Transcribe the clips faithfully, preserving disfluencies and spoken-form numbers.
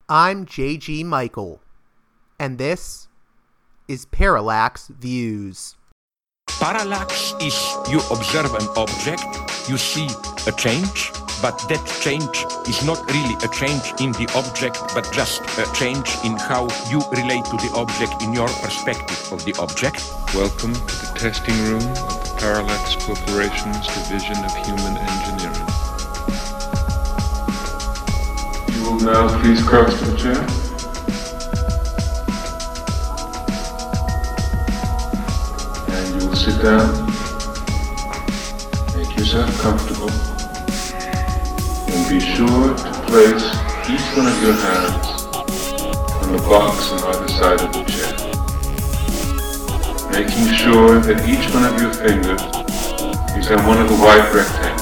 I'm J G Michael, and this is Parallax Views. Parallax is you observe an object, you see a change, but that change is not really a change in the object, but just a change in how you relate to the object in your perspective of the object. Welcome to the testing room of the Parallax Corporation's Division of Human Engineering. You will now please cross to the chair. And you will sit down. Make yourself comfortable. And be sure to place each one of your hands on the box on either side of the chair. Making sure that each one of your fingers is on one of the white rectangles.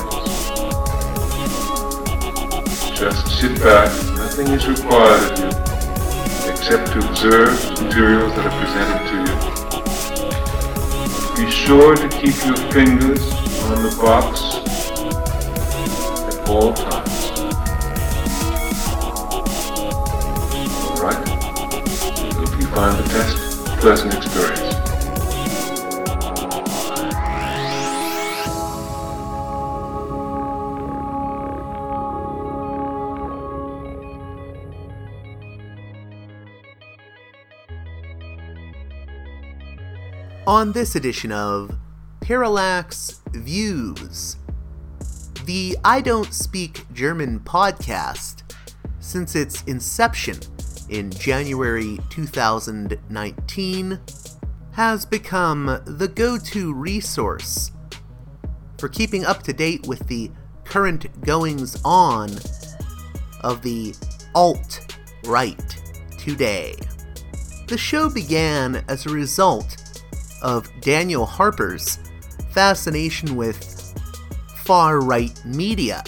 Just sit back, nothing is required of you except to observe the materials that are presented to you. Be sure to keep your fingers on the box at all times. Alright? If you find the test a pleasant experience. On this edition of Parallax Views, the I Don't Speak German podcast, since its inception in January two thousand nineteen, has become the go-to resource for keeping up to date with the current goings-on of the alt-right today. The show began as a result of Daniel Harper's fascination with far-right media.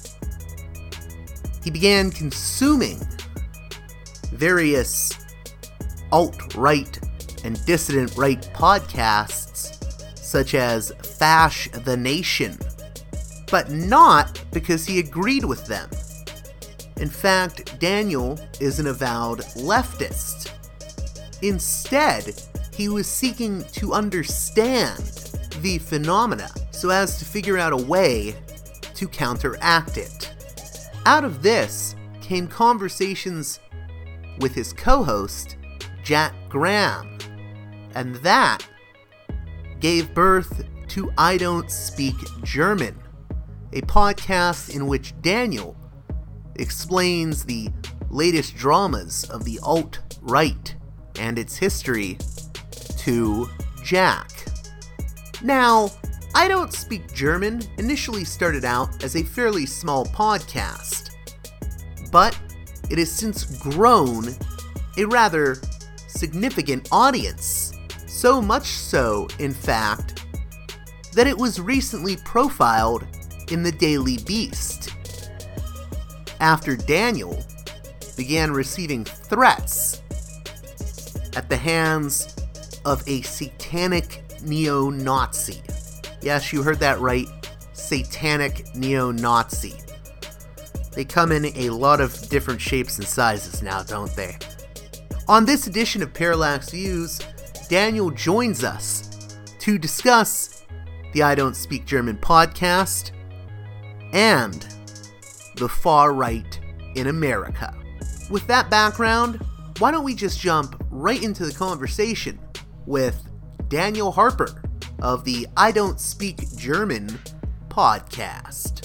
He began consuming various alt-right and dissident right podcasts such as Fash the Nation, but not because he agreed with them. In fact, Daniel is an avowed leftist. Instead, he was seeking to understand the phenomena so as to figure out a way to counteract it. Out of this came conversations with his co-host, Jack Graham, and that gave birth to I Don't Speak German, a podcast in which Daniel explains the latest dramas of the alt-right and its history to Jack. Now, I Don't Speak German initially started out as a fairly small podcast, but it has since grown a rather significant audience. So much so, in fact, that it was recently profiled in the Daily Beast, after Daniel began receiving threats at the hands of a satanic neo-Nazi. Yes, you heard that right. Satanic neo-Nazi. They come in a lot of different shapes and sizes now, don't they? On this edition of Parallax Views, Daniel joins us to discuss the I Don't Speak German podcast and the far right in America. With that background, why don't we just jump right into the conversation with Daniel Harper of the I Don't Speak German podcast.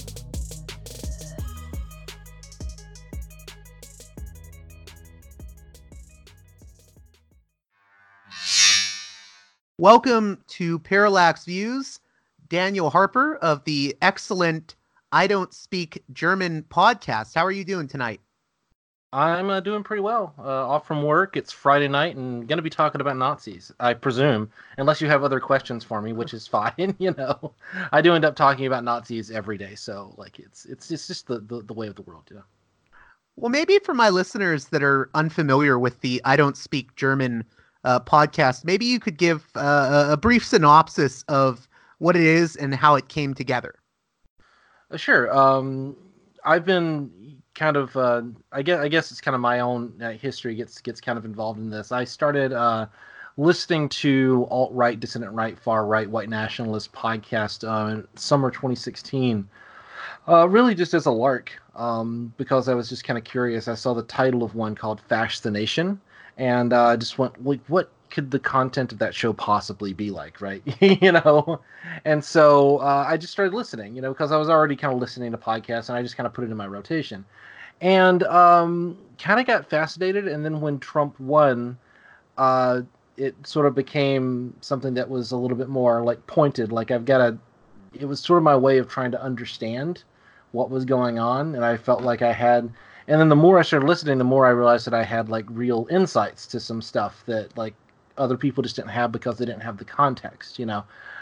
Welcome to Parallax Views, Daniel Harper of the excellent I Don't Speak German podcast. How are you doing tonight? I'm uh, doing pretty well. Uh, off from work. It's Friday night and going to be talking about Nazis, I presume, unless you have other questions for me, which is fine. You know, I do end up talking about Nazis every day, so like it's it's it's just the, the, the way of the world, you know. Well, maybe for my listeners that are unfamiliar with the I Don't Speak German uh, podcast, maybe you could give uh, a brief synopsis of what it is and how it came together. Uh, sure. Um, I've been kind of uh, I guess I guess it's kind of my own uh, history gets gets kind of involved in this. I started uh, listening to alt-right, dissident right, far-right, white nationalist podcast uh, in summer twenty sixteen, uh, really just as a lark, um, because I was just kind of curious. I saw the title of one called Fash the Nation, and uh, I just went, like, what could the content of that show possibly be like, right? you know? And so uh, I just started listening, you know, because I was already kind of listening to podcasts, and I just kind of put it in my rotation. And um, kind of got fascinated, and then when Trump won, uh, it sort of became something that was a little bit more like pointed. Like I've got a, it was sort of my way of trying to understand what was going on. And I felt like I had, and then the more I started listening, the more I realized that I had like real insights to some stuff that like other people just didn't have because they didn't have the context, you know?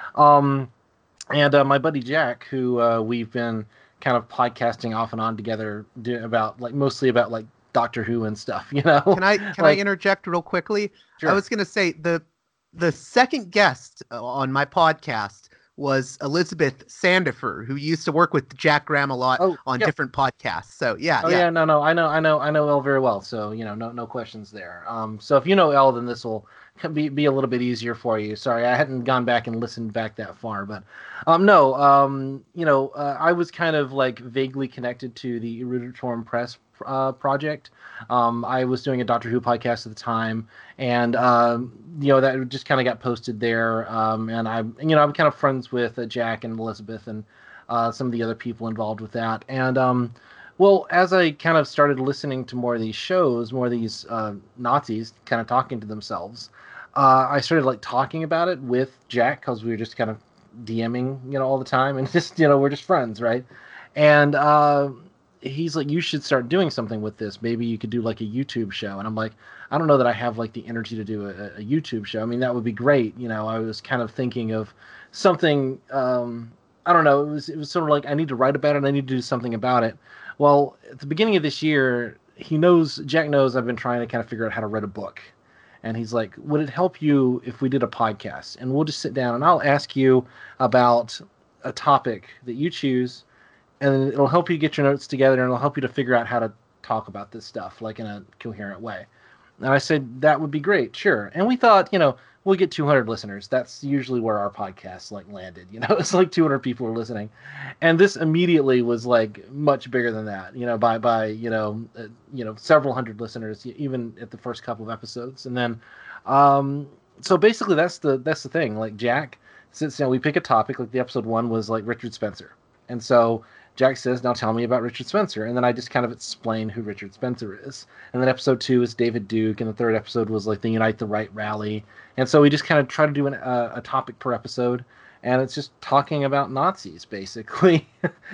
Um, and uh, my buddy Jack, who uh, we've been kind of podcasting off and on together do, about like mostly about like Doctor Who and stuff, you know. Can I can like, I interject real quickly? Sure. I was going to say the the second guest on my podcast was Elizabeth Sandifer, who used to work with Jack Graham a lot oh, on yeah. different podcasts. So yeah, oh, yeah, yeah, no, no, I know, I know, I know Elle very well. So you know, no, no questions there. Um, so if you know Elle, then this will be be a little bit easier for you. Sorry, I hadn't gone back and listened back that far, but um, no, um, you know, uh, I was kind of like vaguely connected to the Eruditorum Press uh, project. Um, I was doing a Doctor Who podcast at the time, and um, you know that just kind of got posted there. Um, and I, you know, I'm kind of friends with uh, Jack and Elizabeth and uh, some of the other people involved with that. And um, well, as I kind of started listening to more of these shows, more of these uh, Nazis kind of talking to themselves, uh, I started like talking about it with Jack because we were just kind of DMing, you know, all the time, and just, you know, we're just friends, right? And uh, he's like, you should start doing something with this. Maybe you could do like a YouTube show. And I'm like, I don't know that I have like the energy to do a, a YouTube show. I mean, that would be great. You know, I was kind of thinking of something, um, I don't know. It was, it was sort of like, I need to write about it. I need to do something about it. Well, at the beginning of this year, he knows, Jack knows I've been trying to kind of figure out how to write a book. And he's like, would it help you if we did a podcast? And we'll just sit down and I'll ask you about a topic that you choose, and it'll help you get your notes together, and it'll help you to figure out how to talk about this stuff, like in a coherent way. And I said, that would be great, sure. And we thought, you know, we'll get two hundred listeners. That's usually where our podcast like landed. You know, it's like two hundred people are listening. And this immediately was like much bigger than that, you know, by, by you know, uh, you know, several hundred listeners, even at the first couple of episodes. And then, um, so basically that's the, that's the thing. Like Jack sits down, we pick a topic, like the episode one was like Richard Spencer. And so Jack says, now tell me about Richard Spencer. And then I just kind of explain who Richard Spencer is. And then episode two is David Duke. And the third episode was like the Unite the Right rally. And so we just kind of try to do an, uh, a topic per episode. And it's just talking about Nazis, basically.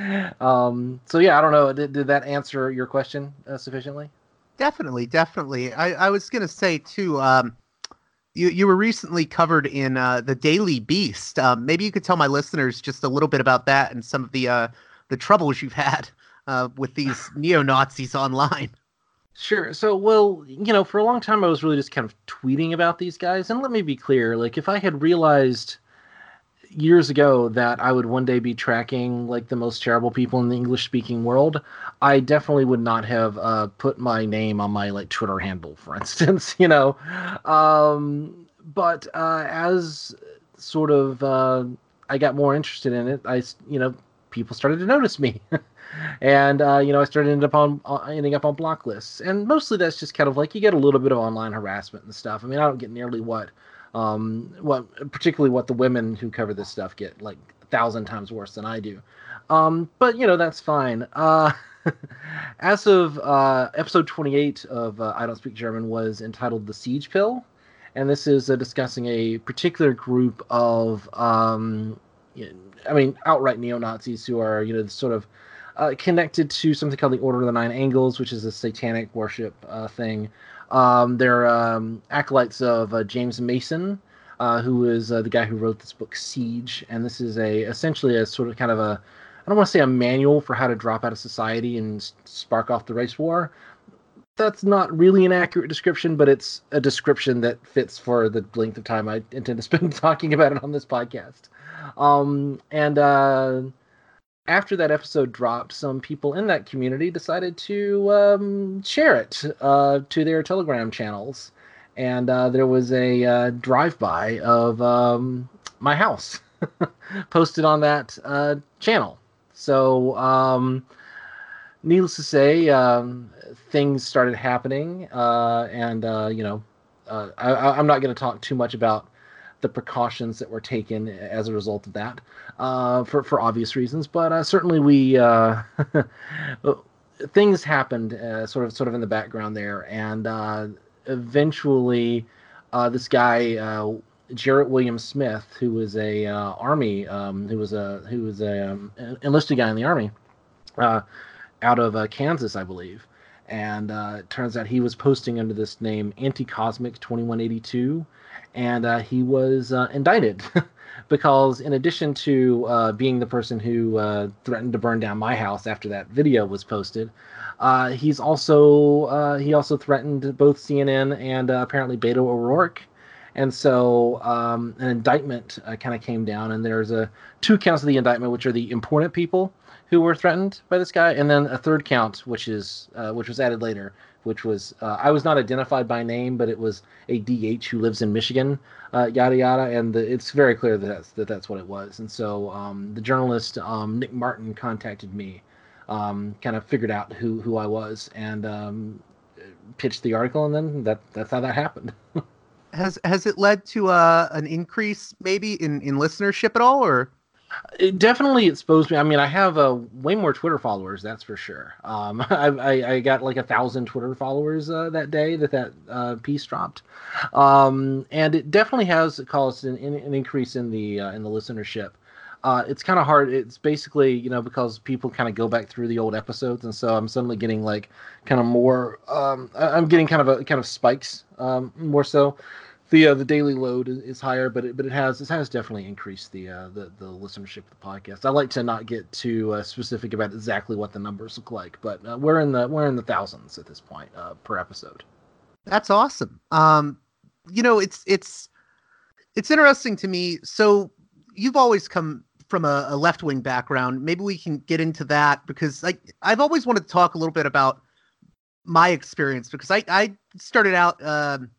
um, so, yeah, I don't know. Did, did that answer your question uh, sufficiently? Definitely, definitely. I, I was going to say, too, um, you, you were recently covered in uh, the Daily Beast. Um, maybe you could tell my listeners just a little bit about that and some of the... Uh, the troubles you've had uh, with these neo-Nazis online. Sure. So, well, you know, for a long time, I was really just kind of tweeting about these guys. And let me be clear, like, if I had realized years ago that I would one day be tracking, like, the most terrible people in the English-speaking world, I definitely would not have uh, put my name on my, like, Twitter handle, for instance, you know. Um, but uh, as sort of uh, I got more interested in it, I, you know, people started to notice me. and, uh, you know, I started ending up on, uh, ending up on block lists. And mostly that's just kind of like, you get a little bit of online harassment and stuff. I mean, I don't get nearly what, um, what, particularly what the women who cover this stuff get, like a thousand times worse than I do. Um, but, you know, that's fine. Uh, as of uh, episode twenty-eight of uh, I Don't Speak German was entitled The Siege Pill. And this is uh, discussing a particular group of, um, I mean, outright neo-Nazis who are, you know, sort of uh, connected to something called the Order of the Nine Angles, which is a satanic worship uh, thing. Um, they're um, acolytes of uh, James Mason, uh, who is uh, the guy who wrote this book, Siege. And this is a essentially a sort of kind of a, I don't want to say a manual for how to drop out of society and spark off the race war. That's not really an accurate description, but it's a description that fits for the length of time I intend to spend talking about it on this podcast. Um, and, uh, after that episode dropped, some people in that community decided to um, share it uh, to their Telegram channels. And uh, there was a uh, drive-by of um, my house posted on that uh, channel. So, um, needless to say, um, things started happening. Uh, and, uh, you know, uh, I, I'm not going to talk too much about the precautions that were taken as a result of that, uh, for, for obvious reasons. But uh, certainly we... Uh, things happened uh, sort of sort of in the background there. And... Uh, eventually uh, this guy uh, Jarrett William Smith, who was a uh, army um, who was a who was a um, enlisted guy in the army uh, out of uh, Kansas, I believe, and uh, it turns out he was posting under this name Anti-Cosmic twenty-one eighty-two, and uh, he was uh, indicted because in addition to uh, being the person who uh, threatened to burn down my house after that video was posted, Uh, he's also uh, he also threatened both C N N and uh, apparently Beto O'Rourke, and so um, an indictment uh, kind of came down, and there's a two counts of the indictment, which are the important people who were threatened by this guy, and then a third count, which is uh, which was added later, which was uh, I was not identified by name, but it was a D H who lives in Michigan, uh, yada yada, and the, it's very clear that that's, that that's what it was, and so um, the journalist um, Nick Martin contacted me. Um, kind of figured out who, who I was and um, pitched the article, and then that that's how that happened. has has it led to uh, an increase maybe in, in listenership at all, or? It definitely exposed me. I mean, I have uh, way more Twitter followers, that's for sure. Um, I, I, I got like a thousand Twitter followers uh, that day that that uh, piece dropped, um, and it definitely has caused an, an increase in the uh, in the listenership. Uh, it's kind of hard. It's basically, you know, because people kind of go back through the old episodes, and so I'm suddenly getting like kind of more. Um, I'm getting kind of a kind of spikes um, more so. The uh, the daily load is, is higher, but it, but it has it has definitely increased the uh, the the listenership of the podcast. I like to not get too uh, specific about exactly what the numbers look like, but uh, we're in the we're in the thousands at this point uh, per episode. That's awesome. Um, you know, it's it's it's interesting to me. So you've always come from a, a left-wing background. Maybe we can get into that, because like I've always wanted to talk a little bit about my experience, because I, I started out um,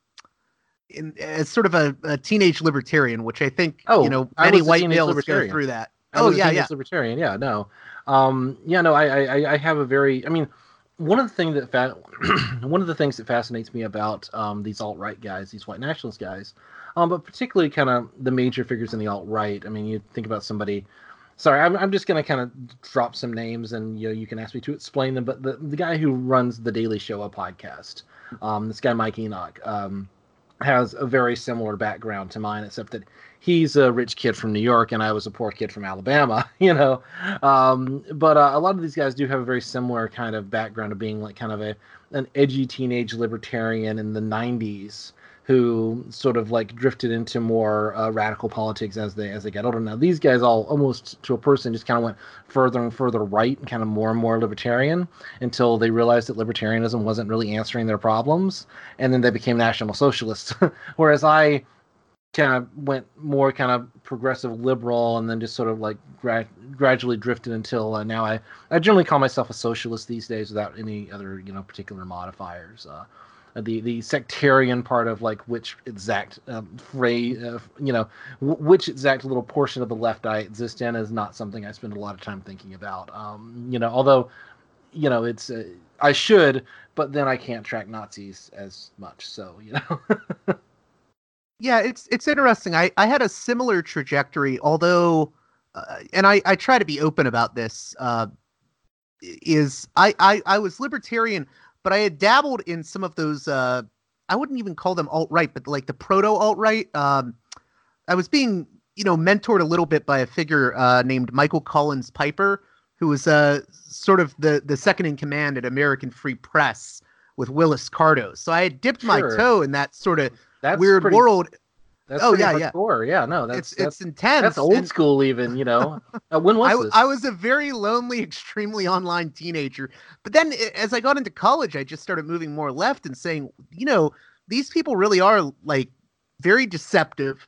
in, as sort of a, a teenage libertarian, which I think, oh, you know, many white males go through that. I oh was yeah, a yeah. Libertarian. Yeah, no. Um, yeah, no, I, I, I have a very, I mean, one of the things that, fa- one of the things that fascinates me about um, these alt-right guys, these white nationalist guys, Um, but particularly kind of the major figures in the alt-right. I mean, you think about somebody... Sorry, I'm, I'm just going to kind of drop some names, and you know, you can ask me to explain them. But the, the guy who runs the Daily Show, a podcast, um, this guy Mike Enoch, um, has a very similar background to mine, except that he's a rich kid from New York, and I was a poor kid from Alabama, you know. Um, but uh, a lot of these guys do have a very similar kind of background of being like kind of a an edgy teenage libertarian in the nineties, who sort of like drifted into more uh, radical politics as they as they got older. Now these guys all almost to a person just kind of went further and further right, and kind of more and more libertarian, until they realized that libertarianism wasn't really answering their problems, and then they became National Socialists. Whereas I kind of went more kind of progressive liberal, and then just sort of like gra- gradually drifted until uh, now I I generally call myself a socialist these days without any other, you know, particular modifiers. Uh, The the sectarian part of like which exact um, phrase, uh, you know, w- which exact little portion of the left I exist in is not something I spend a lot of time thinking about. Um, you know, although, you know, it's uh, I should, but then I can't track Nazis as much. So, you know. Yeah, it's it's interesting. I, I had a similar trajectory, although, uh, and I, I try to be open about this. Uh, is I, I I was libertarian. But I had dabbled in some of those, uh, I wouldn't even call them alt-right, but like the proto-alt-right. Um, I was being, you know, mentored a little bit by a figure uh, named Michael Collins Piper, who was uh, sort of the, the second in command at American Free Press with Willis Carto. So I had dipped Sure. my toe in that sort of That's weird pretty- world. That's Oh, pretty yeah, hardcore. yeah, yeah. No, that's It's that's, it's intense. that's old and school, even. You know, uh, when was I, this? I was a very lonely, extremely online teenager. But then i- as I got into college, I just started moving more left and saying, you know, these people really are like very deceptive.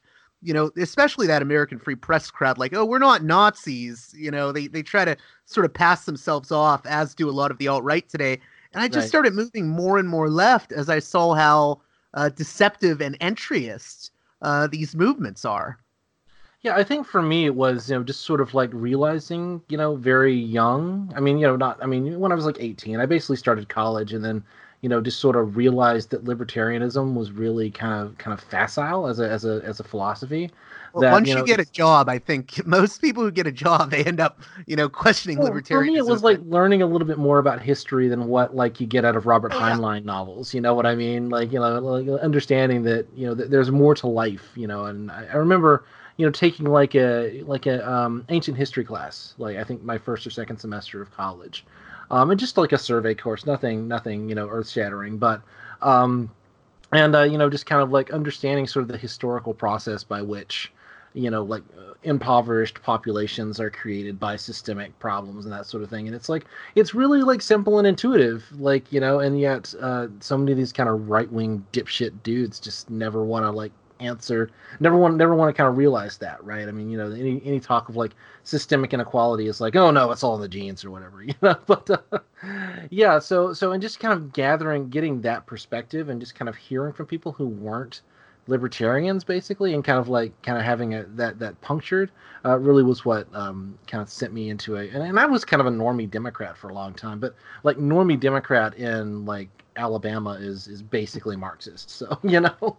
you know, especially that American Free Press crowd, like, oh, we're not Nazis. You know, they, they try to sort of pass themselves off, as do a lot of the alt-right today. And I just Right. started moving more and more left as I saw how uh, deceptive and entryist uh, these movements are. Yeah, I think for me it was, you know, just sort of like realizing, you know, very young. I mean, you know, not, I mean, when I was like eighteen, I basically started college and then, you know, just sort of realized that libertarianism was really kind of kind of facile as a as a as a philosophy. Well, That, once you you, know, get a it's- job, I think most people who get a job, they end up, you know, questioning Well, libertarianism. for me, it was but- like learning a little bit more about history than what like you get out of Robert Oh, yeah. Heinlein novels. You know what I mean? Like, you know, like understanding that, you know, that there's more to life. You know, and I, I remember, you know, taking like a like a um, ancient history class, like I think my first or second semester of college, um, and just like a survey course, nothing, nothing, you know, earth shattering, but. Um, and uh, you know, just kind of like understanding sort of the historical process by which, you know, like uh, impoverished populations are created by systemic problems and that sort of thing. And it's like it's really like simple and intuitive, like, you know, and yet uh, so many of these kind of right wing dipshit dudes just never want to like answer, never want never want to kind of realize that, right? I mean, you know, any any talk of like systemic inequality is like, oh no, it's all in the genes or whatever, you know. But uh, yeah, so so and just kind of gathering, getting that perspective, and just kind of hearing from people who weren't libertarians, basically, and kind of like kind of having a, that that punctured, uh, really was what um, kind of sent me into a. And, and I was kind of a normie Democrat for a long time, but like normie Democrat in like Alabama is is basically Marxist, so you know.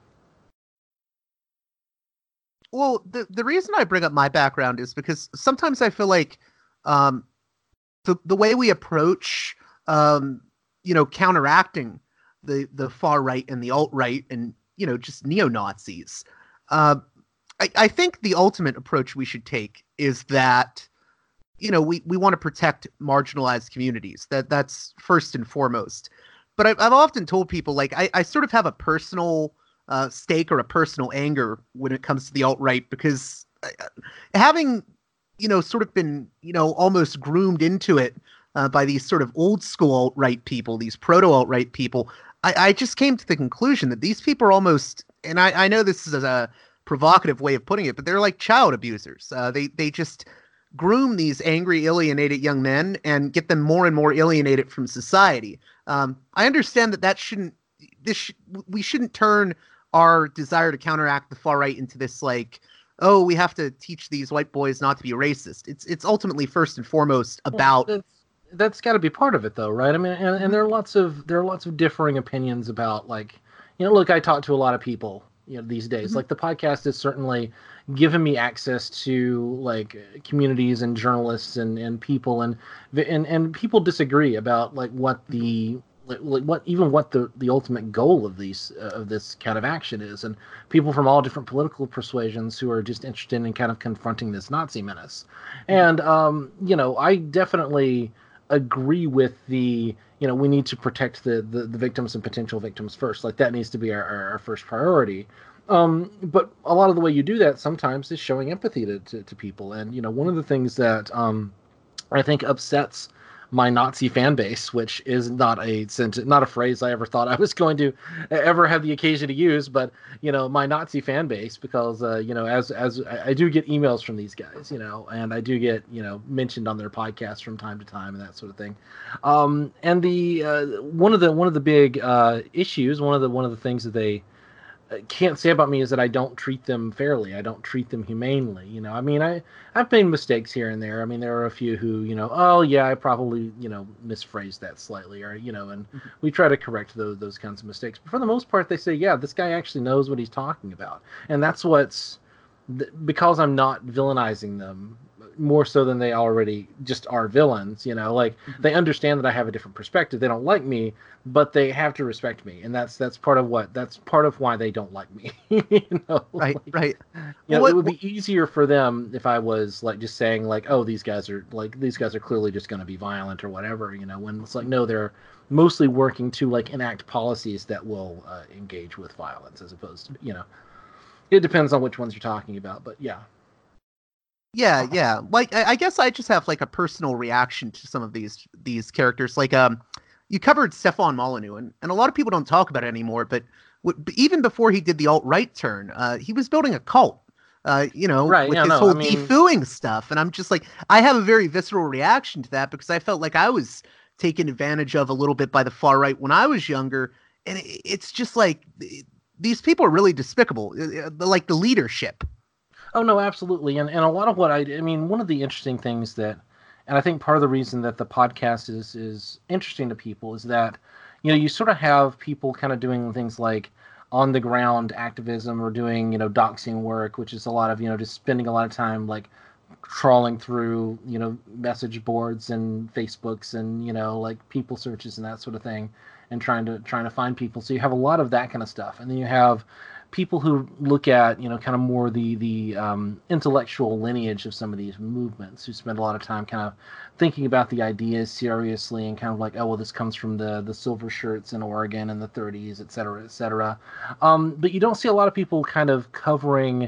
Well, the the reason I bring up my background is because sometimes I feel like um, the the way we approach, um, you know, counteracting the the far right and the alt right and, you know, just neo Nazis. Uh, I, I think the ultimate approach we should take is that, you know, we, we want to protect marginalized communities. That that's first and foremost. But I've, I've often told people, like, I, I sort of have a personal uh, stake or a personal anger when it comes to the alt-right, because uh, having, you know, sort of been, you know, almost groomed into it uh, by these sort of old school alt-right people, these proto-alt-right people, I, I just came to the conclusion that these people are almost, and I, I know this is a provocative way of putting it, but they're like child abusers. Uh, they, they just groom these angry, alienated young men and get them more and more alienated from society. Um, I understand that that shouldn't, this sh- we shouldn't turn our desire to counteract the far right into this, like, oh, we have to teach these white boys not to be racist. It's it's ultimately first and foremost about. Well, that's that's got to be part of it, though, right? I mean, and, and there are lots of there are lots of differing opinions about, like, you know, look, I talk to a lot of people, you know, these days. Mhm. Like, the podcast has certainly given me access to like communities and journalists and, and people, and and and people disagree about like what the like, like what even what the, the ultimate goal of these uh, of this kind of action is, and people from all different political persuasions who are just interested in kind of confronting this Nazi menace. And um, you know, I definitely agree with the, you know, we need to protect the, the, the victims and potential victims first. Like, that needs to be our, our, our first priority. Um, but a lot of the way you do that sometimes is showing empathy to, to, to people. And, you know, one of the things that um, I think upsets my Nazi fan base, which is not a sentence, not a phrase I ever thought I was going to ever have the occasion to use, but, you know, my Nazi fan base, because, uh, you know, as, as I, I do get emails from these guys, you know, and I do get, you know, mentioned on their podcasts from time to time and that sort of thing. Um, and the, uh, one of the, one of the big, uh, issues, one of the, one of the things that they can't say about me is that I don't treat them fairly. I don't treat them humanely. You know, I mean, I, I've made mistakes here and there. I mean, there are a few who, you know, oh yeah, I probably, you know, misphrased that slightly, or, you know, and mm-hmm. we try to correct those, those kinds of mistakes. But for the most part, they say, yeah, this guy actually knows what he's talking about. And that's what's, because I'm not villainizing them more so than they already just are villains, you know, like mm-hmm. they understand that I have a different perspective. They don't like me, but they have to respect me. And that's, that's part of what, that's part of why they don't like me. you know, right, like, right. You know, what, it would be easier for them if I was like just saying like, oh, these guys are like, these guys are clearly just going to be violent or whatever, you know, when it's like, no, they're mostly working to like enact policies that will uh, engage with violence, as opposed to, you know, it depends on which ones you're talking about, but yeah. Yeah, yeah. Like, I, I guess I just have like a personal reaction to some of these these characters. Like, um, you covered Stefan Molyneux, and, and a lot of people don't talk about it anymore. But w- even before he did the alt-right turn, uh, he was building a cult. uh, you know, Right, with yeah, his no, whole I mean- defooing stuff. And I'm just like, I have a very visceral reaction to that because I felt like I was taken advantage of a little bit by the far right when I was younger. And it, it's just like, these people are really despicable, uh, uh, like the leadership. Oh no, absolutely, and and a lot of what I, I mean, one of the interesting things that, and I think part of the reason that the podcast is is interesting to people is that, you know, you sort of have people kind of doing things like on the ground activism or doing, you know, doxing work, which is a lot of, you know, just spending a lot of time like trawling through, you know, message boards and Facebooks and, you know, like people searches and that sort of thing, and trying to trying to find people. So you have a lot of that kind of stuff, and then you have people who look at, you know, kind of more the the um, intellectual lineage of some of these movements, who spend a lot of time kind of thinking about the ideas seriously and kind of like, oh, well, this comes from the the silver shirts in Oregon in the thirties, et cetera, et cetera. Um, but you don't see a lot of people kind of covering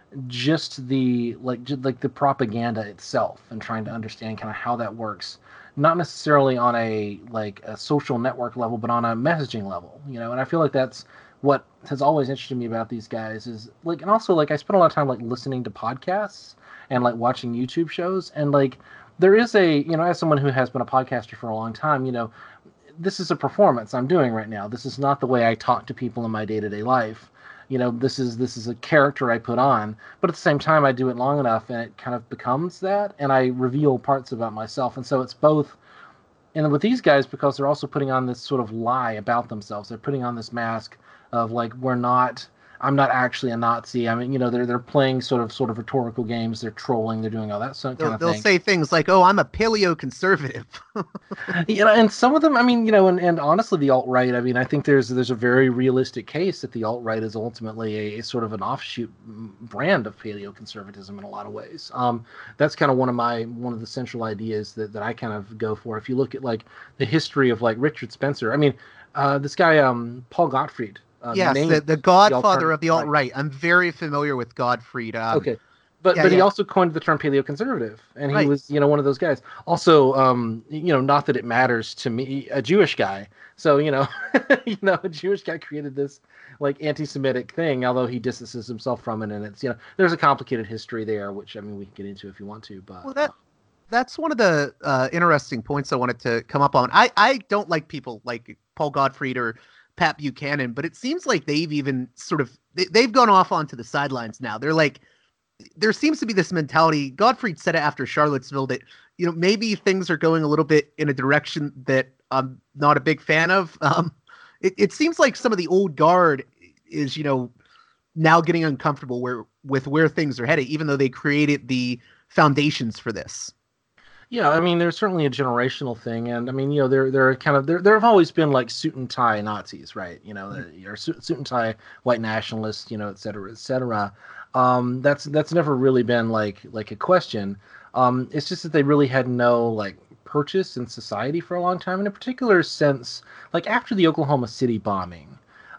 just the like just like the propaganda itself and trying to understand kind of how that works, not necessarily on a like a social network level, but on a messaging level, you know. And I feel like that's what has always interested me about these guys is like, and also like I spend a lot of time like listening to podcasts and like watching YouTube shows, and like there is a, you know, as someone who has been a podcaster for a long time, you know, this is a performance I'm doing right now. This is not the way I talk to people in my day-to-day life. You know, this is this is a character I put on, but at the same time I do it long enough and it kind of becomes that, and I reveal parts about myself. And so it's both, and with these guys, because they're also putting on this sort of lie about themselves, they're putting on this mask of like, we're not, I'm not actually a Nazi. I mean, you know, they're they're playing sort of sort of rhetorical games. They're trolling. They're doing all that sort They'll, kind of they'll thing. say things like, "Oh, I'm a paleo-conservative." You know, and some of them, I mean, you know, and, and honestly, the alt-right, I mean, I think there's there's a very realistic case that the alt-right is ultimately a, a sort of an offshoot brand of paleoconservatism in a lot of ways. Um, that's kind of one of my one of the central ideas that, that I kind of go for. If you look at like the history of like Richard Spencer, I mean, uh, this guy um, Paul Gottfried. Uh, Yes, named the, the godfather the of the alt-right. I'm very familiar with Gottfried. Um, Okay. But yeah, but he yeah. also coined the term paleoconservative, and he Right. was, you know, one of those guys. Also, um, you know, not that it matters to me, a Jewish guy. So, you know, you know, a Jewish guy created this like anti-Semitic thing, although he distances himself from it, and it's, you know, there's a complicated history there, which I mean we can get into if you want to. But Well, that that's one of the uh, interesting points I wanted to come up on. I, I don't like people like Paul Gottfried or Pat Buchanan, but it seems like they've even sort of they, they've gone off onto the sidelines now. They're like, there seems to be this mentality. Gottfried said it after Charlottesville that, you know, maybe things are going a little bit in a direction that I'm not a big fan of. Um, it, it seems like some of the old guard is, you know, now getting uncomfortable where with where things are headed, even though they created the foundations for this. yeah, I mean, there's certainly a generational thing, and I mean, you know, there there are kind of there there have always been like suit and tie Nazis, right? You know, mm-hmm. your suit, suit and tie white nationalists, you know, et cetera, et cetera. Um, that's that's never really been like like a question. Um, it's just that they really had no like purchase in society for a long time, in a particular sense, like after the Oklahoma City bombing.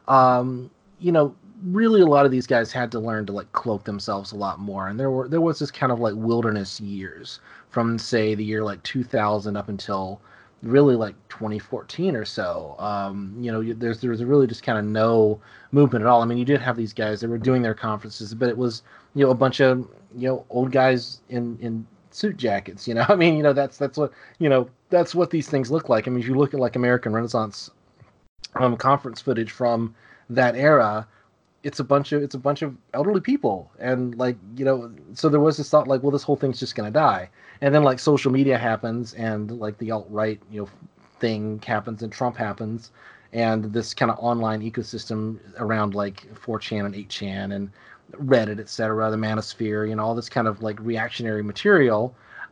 Um, you know, really a lot of these guys had to learn to like cloak themselves a lot more, and there were there was this kind of like wilderness years from say the year like two thousand up until really like twenty fourteen or so. Um, you know, there's there was really just kind of no movement at all. I mean, you did have these guys that were doing their conferences, but it was, you know, a bunch of, you know, old guys in in suit jackets. You know, I mean, you know, that's that's what you know that's what these things look like. I mean, if you look at like American Renaissance um, conference footage from that era, it's a bunch of it's a bunch of elderly people, and like, you know, so there was this thought like, well, this whole thing's just gonna die, and then like social media happens, and like the alt-right, you know, thing happens, and Trump happens, and this kind of online ecosystem around like four chan and eight chan and Reddit, et cetera, the Manosphere, you know, all this kind of like reactionary material,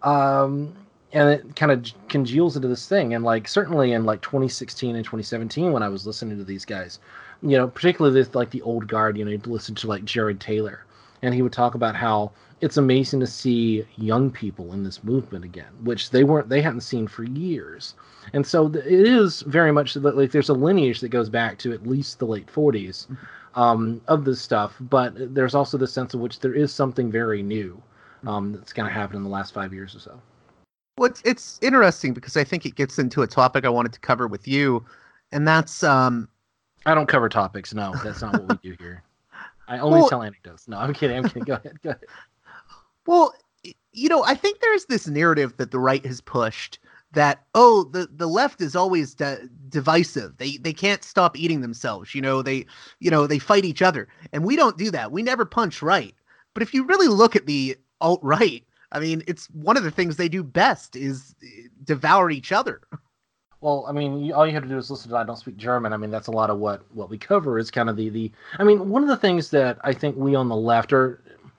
um, and it kind of congeals into this thing. And like certainly in like twenty sixteen and twenty seventeen, when I was listening to these guys, you know, particularly this, like the old guard, you know, you'd listen to like Jared Taylor, and he would talk about how it's amazing to see young people in this movement again, which they weren't, they hadn't seen for years. And so th- it is very much like there's a lineage that goes back to at least the late forties um, of this stuff, but there's also the sense of which there is something very new um, that's going to happen in the last five years or so. Well, it's, it's interesting because I think it gets into a topic I wanted to cover with you, and that's um, I don't cover topics. No, that's not what we do here. I only Well- tell anecdotes. No, I'm kidding. I'm kidding. Go ahead. Go ahead. Well, you know, I think there's this narrative that the right has pushed that, oh, the, the left is always de- divisive. They they can't stop eating themselves. You know, they you know they fight each other, and we don't do that. We never punch right. But if you really look at the alt right, I mean, it's one of the things they do best is devour each other. Well, I mean, you, all you have to do is listen to I Don't Speak German. I mean, that's a lot of what, what we cover is kind of the, the... I mean, one of the things that I think we on the left are...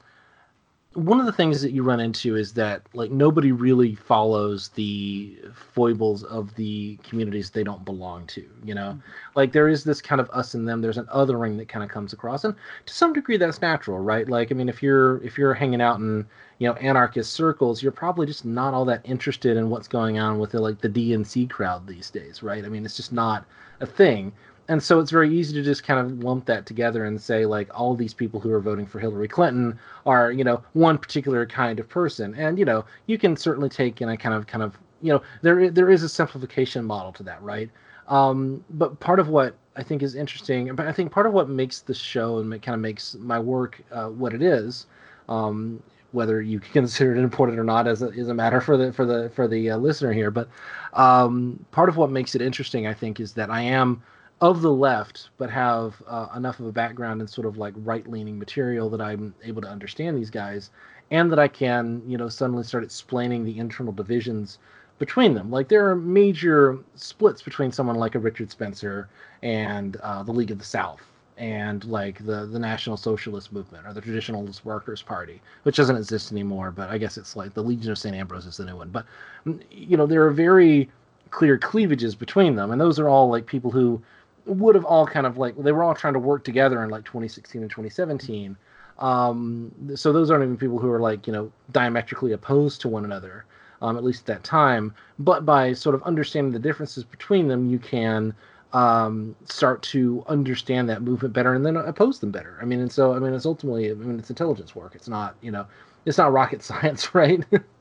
One of the things that you run into is that, like, nobody really follows the foibles of the communities they don't belong to, you know? Mm-hmm. Like, there is this kind of us and them. There's an othering that kind of comes across. And to some degree, that's natural, right? Like, I mean, if you're if you're hanging out in, you know, anarchist circles, you're probably just not all that interested in what's going on with, the, like, the D N C crowd these days, right? I mean, it's just not a thing. And so it's very easy to just kind of lump that together and say, like, all these people who are voting for Hillary Clinton are, you know, one particular kind of person. And, you know, you can certainly take in a kind of, kind of, you know, there there is a simplification model to that, right? Um, but part of what I think is interesting, but I think part of what makes the show and kind of makes my work uh, what it is, um, whether you consider it important or not, as a, is a matter for the for the for the uh, listener here. But um, part of what makes it interesting, I think, is that I am of the left, but have uh, enough of a background in sort of like right-leaning material that I'm able to understand these guys, and that I can, you know, suddenly start explaining the internal divisions between them. Like, there are major splits between someone like a Richard Spencer and uh, the League of the South, and like the the National Socialist Movement or the Traditionalist Workers' Party, which doesn't exist anymore, but I guess it's like the Legion of Saint Ambrose is the new one. But, you know, there are very clear cleavages between them, and those are all like people who would have all kind of like, they were all trying to work together in like twenty sixteen and twenty seventeen. Um, so those aren't even people who are like, you know, diametrically opposed to one another, um, at least at that time. But by sort of understanding the differences between them, you can um, start to understand that movement better and then oppose them better. I mean, and so, I mean, it's ultimately, I mean, it's intelligence work. It's not, you know, it's not rocket science, right?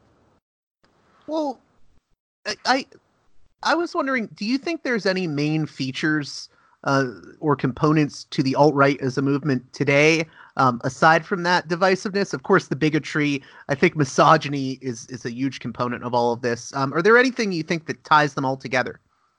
Well, I, I I was wondering, do you think there's any main features uh, or components to the alt-right as a movement today, um, aside from that divisiveness? Of course, the bigotry. I think misogyny is is a huge component of all of this. Um, are there anything you think that ties them all together?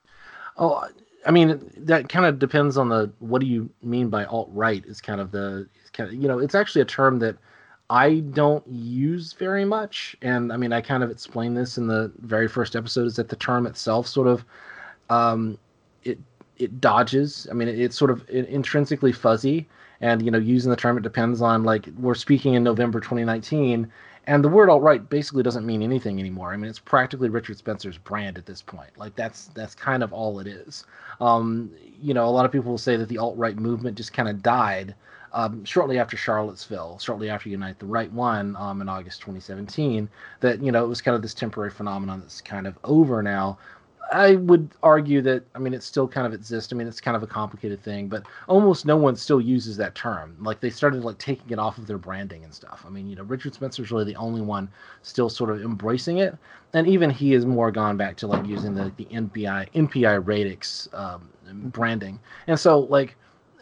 Oh, I mean, that kind of depends on the, what do you mean by alt-right is kind of the, kind of, you know, it's actually a term that I don't use very much. And I mean, I kind of explained this in the very first episode, is that the term itself sort of, um, it, it dodges. I mean, it, it's sort of intrinsically fuzzy, and, you know, using the term, it depends on, like, we're speaking in November twenty nineteen, and the word alt-right basically doesn't mean anything anymore. I mean, it's practically Richard Spencer's brand at this point. Like, that's, that's kind of all it is. Um, you know, a lot of people will say that the alt-right movement just kind of died Um, shortly after Charlottesville, shortly after Unite the Right won um, in August twenty seventeen, that, you know, it was kind of this temporary phenomenon that's kind of over now. I would argue that, I mean, it still kind of exists. I mean, it's kind of a complicated thing, but almost no one still uses that term. Like, they started, like, taking it off of their branding and stuff. I mean, you know, Richard Spencer's really the only one still sort of embracing it. And even he has more gone back to, like, using the, the N P I, N P I radix um, branding. And so, like,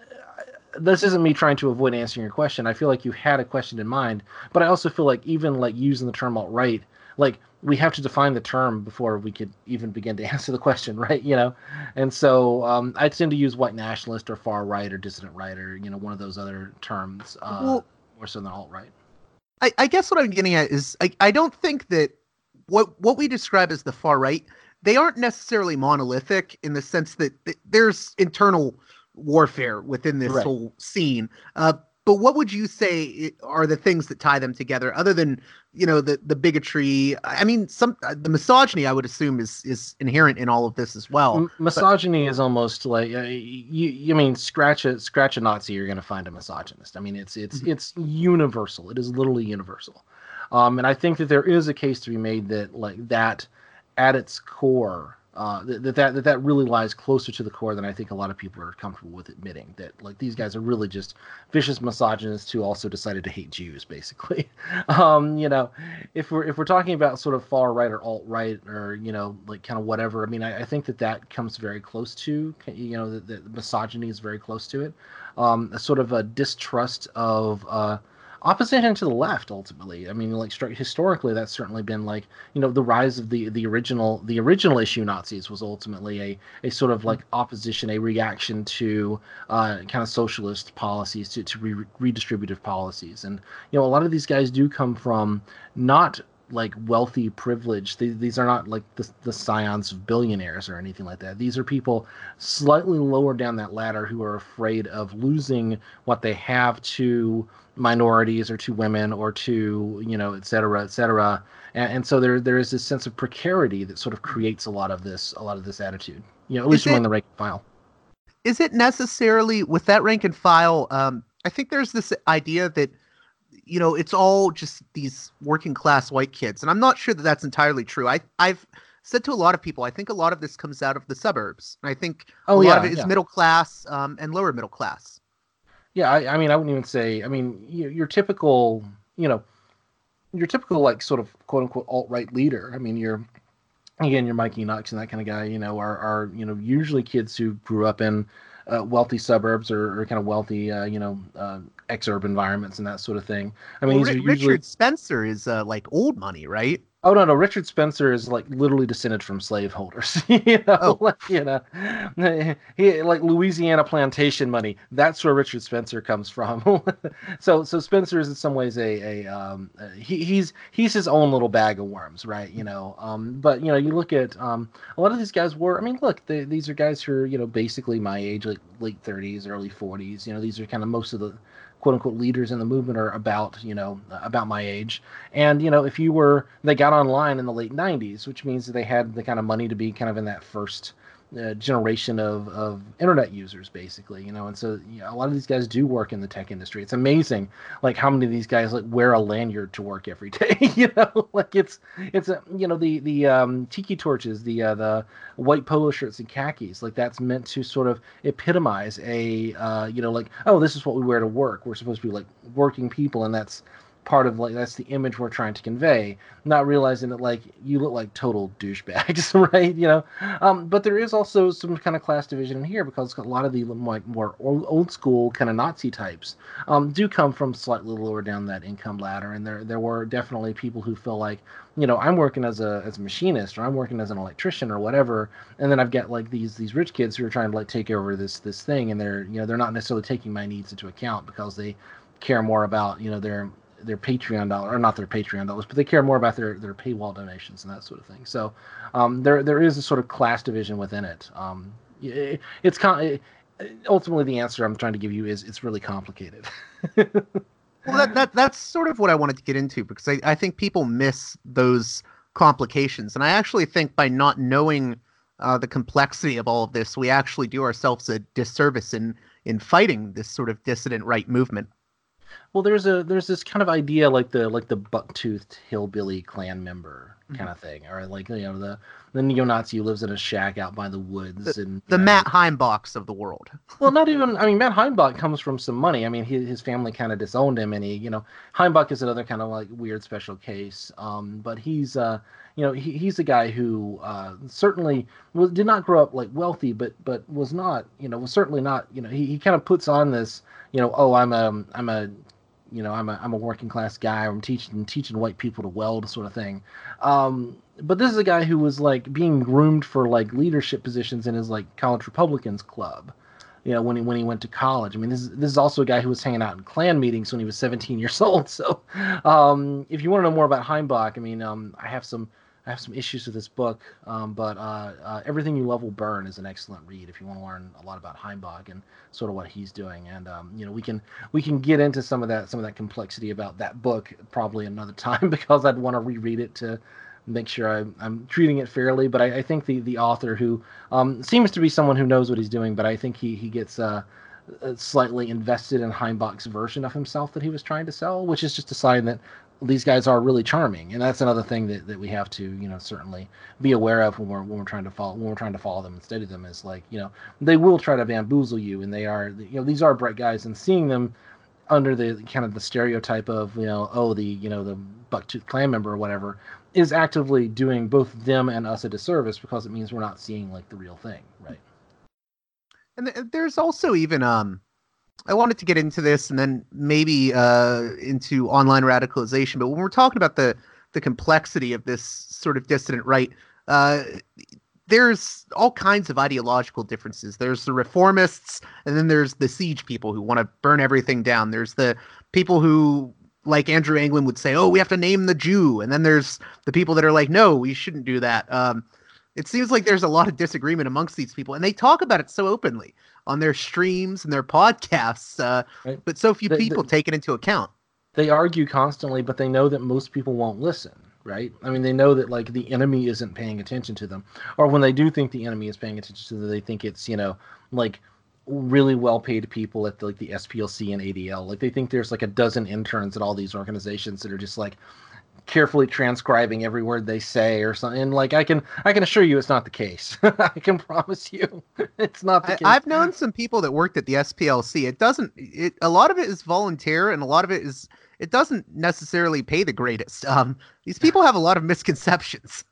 this isn't me trying to avoid answering your question. I feel like you had a question in mind, but I also feel like even like using the term alt-right, like, we have to define the term before we could even begin to answer the question, right? You know, and so um, I tend to use white nationalist or far right or dissident right or, you know, one of those other terms uh, well, more so than alt-right. I, I guess what I'm getting at is I, I don't think that what what we describe as the far right, they aren't necessarily monolithic in the sense that th- there's internal warfare within this Right. whole scene. Uh, but what would you say are the things that tie them together, other than, you know, the the bigotry? I mean, some the misogyny, I would assume, is is inherent in all of this as well. M- misogyny is almost like uh, you. You mean scratch a scratch a Nazi, you're going to find a misogynist. I mean, it's it's Mhm. it's universal. It is literally universal. Um, and I think that there is a case to be made that, like, that at its core uh, that, that that that really lies closer to the core than I think a lot of people are comfortable with admitting. That like these guys are really just vicious misogynists who also decided to hate Jews, basically. um, you know, if we're if we're talking about sort of far right or alt right or you know like kind of whatever, I mean, I, I think that that comes very close to you know the, the misogyny is very close to it. Um, a sort of a distrust of. Uh, opposition to the left, ultimately. I mean, like historically, that's certainly been like you know the rise of the the original the original issue Nazis was ultimately a a sort of like opposition, a reaction to uh, kind of socialist policies, to to re- redistributive policies, and you know a lot of these guys do come from not like wealthy privilege. These, these are not like the, the scions of billionaires or anything like that. These are people slightly lower down that ladder who are afraid of losing what they have to minorities or to women or to, you know, et cetera, et cetera. And, and so there there is this sense of precarity that sort of creates a lot of this, a lot of this attitude, you know, at least among the rank and file. Is it necessarily with that rank and file? Um, I think there's this idea that, you know, it's all just these working class white kids. And I'm not sure that that's entirely true. I, I've said to a lot of people, I think a lot of this comes out of the suburbs. And I think oh, a yeah, lot of it is yeah. middle class um, and lower middle class. Yeah, I, I mean, I wouldn't even say, I mean, your, your typical, you know, your typical, like, sort of, quote-unquote, alt-right leader. I mean, you're, again, your Mikey Knox and that kind of guy, you know, are, are you know, usually kids who grew up in uh, wealthy suburbs or, or kind of wealthy, uh, you know, uh, exurb environments and that sort of thing. I mean, well, these R- are usually... Richard Spencer is, uh, like, old money, right? Oh no, no. Richard Spencer is like literally descended from slaveholders. you know, oh. like, you know, he like Louisiana plantation money. That's where Richard Spencer comes from. so, so Spencer is in some ways a a um uh, he he's he's his own little bag of worms, right? You know, um, but you know, you look at um a lot of these guys were. I mean, look, they, these are guys who are you know basically my age, like late thirties, early forties. You know, these are kind of most of the quote unquote leaders in the movement are about, you know, about my age. And, you know, if you were, they got online in the late nineties, which means that they had the kind of money to be kind of in that first uh, generation of, of internet users, basically, you know. And so you know, a lot of these guys do work in the tech industry. It's amazing, like how many of these guys like wear a lanyard to work every day, you know, like it's, it's, a, you know, the, the um, tiki torches, the, uh, the white polo shirts and khakis, like that's meant to sort of epitomize a, uh, you know, like, oh, this is what we wear to work. We're supposed to be like working people. And that's part of like, that's the image we're trying to convey, not realizing that like you look like total douchebags, right? You know, um, but there is also some kind of class division in here because a lot of the like more old, old school kind of Nazi types um, do come from slightly lower down that income ladder. And there, there were definitely people who feel like, you know, I'm working as a, as a machinist or I'm working as an electrician or whatever. And then I've got like these, these rich kids who are trying to like take over this, this thing. And they're, you know, they're not necessarily taking my needs into account because they care more about, you know, their, their Patreon dollar, or not their Patreon dollars, but they care more about their, their paywall donations and that sort of thing. So um, there there is a sort of class division within it. Um, it it's con- ultimately the answer I'm trying to give you is it's really complicated. Well, that, that that's sort of what I wanted to get into because I, I think people miss those complications. And I actually think by not knowing uh, the complexity of all of this, we actually do ourselves a disservice in, in fighting this sort of dissident right movement. Well, there's a there's this kind of idea like the like the buck-toothed hillbilly Klan member kind mm-hmm. of thing, or like you know the the neo-Nazi who lives in a shack out by the woods, the, and the know, Matt Heimbachs of the world. Well, not even. I mean, Matt Heimbach comes from some money. I mean, his his family kind of disowned him, and he you know Heimbach is another kind of like weird special case. Um, but he's uh you know he he's a guy who uh certainly was, did not grow up like wealthy, but but was not you know was certainly not you know he he kind of puts on this you know oh I'm a I'm a you know, I'm a I'm a working class guy. I'm teaching teaching white people to weld, sort of thing. Um, but this is a guy who was like being groomed for like leadership positions in his like college Republicans club. You know, when he when he went to college. I mean, this is this is also a guy who was hanging out in Klan meetings when he was seventeen years old. So, um, if you want to know more about Heimbach, I mean, um, I have some. I have some issues with this book, um, but uh, uh, Everything You Love Will Burn is an excellent read if you want to learn a lot about Heimbach and sort of what he's doing. And um, you know, we can we can get into some of that some of that complexity about that book probably another time because I'd want to reread it to make sure I'm, I'm treating it fairly. But I, I think the the author who um, seems to be someone who knows what he's doing, but I think he he gets uh, slightly invested in Heimbach's version of himself that he was trying to sell, which is just a sign that these guys are really charming, and that's another thing that, that we have to, you know, certainly be aware of when we're when we're trying to follow when we're trying to follow them and study them. Is like, you know, they will try to bamboozle you, and they are, you know, these are bright guys, and seeing them under the kind of the stereotype of, you know, oh, the, you know, the Bucktooth Clan member or whatever, is actively doing both them and us a disservice, because it means we're not seeing like the real thing, right? And th- there's also even um I wanted to get into this and then maybe uh, into online radicalization. But when we're talking about the the complexity of this sort of dissident right, uh, there's all kinds of ideological differences. There's the reformists, and then there's the siege people who want to burn everything down. There's the people who, like Andrew Anglin would say, oh, we have to name the Jew. And then there's the people that are like, no, we shouldn't do that. Um, it seems like there's a lot of disagreement amongst these people, and they talk about it so openly on their streams and their podcasts, uh, right. But so few people the, take it into account. They argue constantly, but they know that most people won't listen, right? I mean, they know that like the enemy isn't paying attention to them, or when they do think the enemy is paying attention to them, they think it's, you know, like really well-paid people at the, like the S P L C and A D L. Like they think there's like a dozen interns at all these organizations that are just like carefully transcribing every word they say or something. And like I can I can assure you it's not the case. I can promise you it's not the I, case. I've known some people that worked at the S P L C. It doesn't it a lot of it is volunteer, and a lot of it is it doesn't necessarily pay the greatest. Um these people have a lot of misconceptions.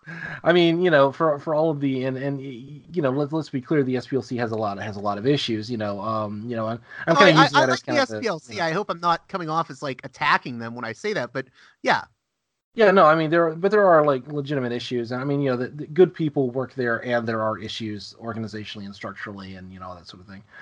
I mean, you know, for for all of the and and you know, let's let's be clear, the S P L C has a lot has a lot of issues. You know, um, you know, I'm, I'm kind of I, using I, that I as like kind the of S P L C. The, you know, I hope I'm not coming off as like attacking them when I say that, but yeah. Yeah, no, I mean there, are, but there are like legitimate issues, and I mean, you know, the, the good people work there, and there are issues organizationally and structurally, and you know, all that sort of thing.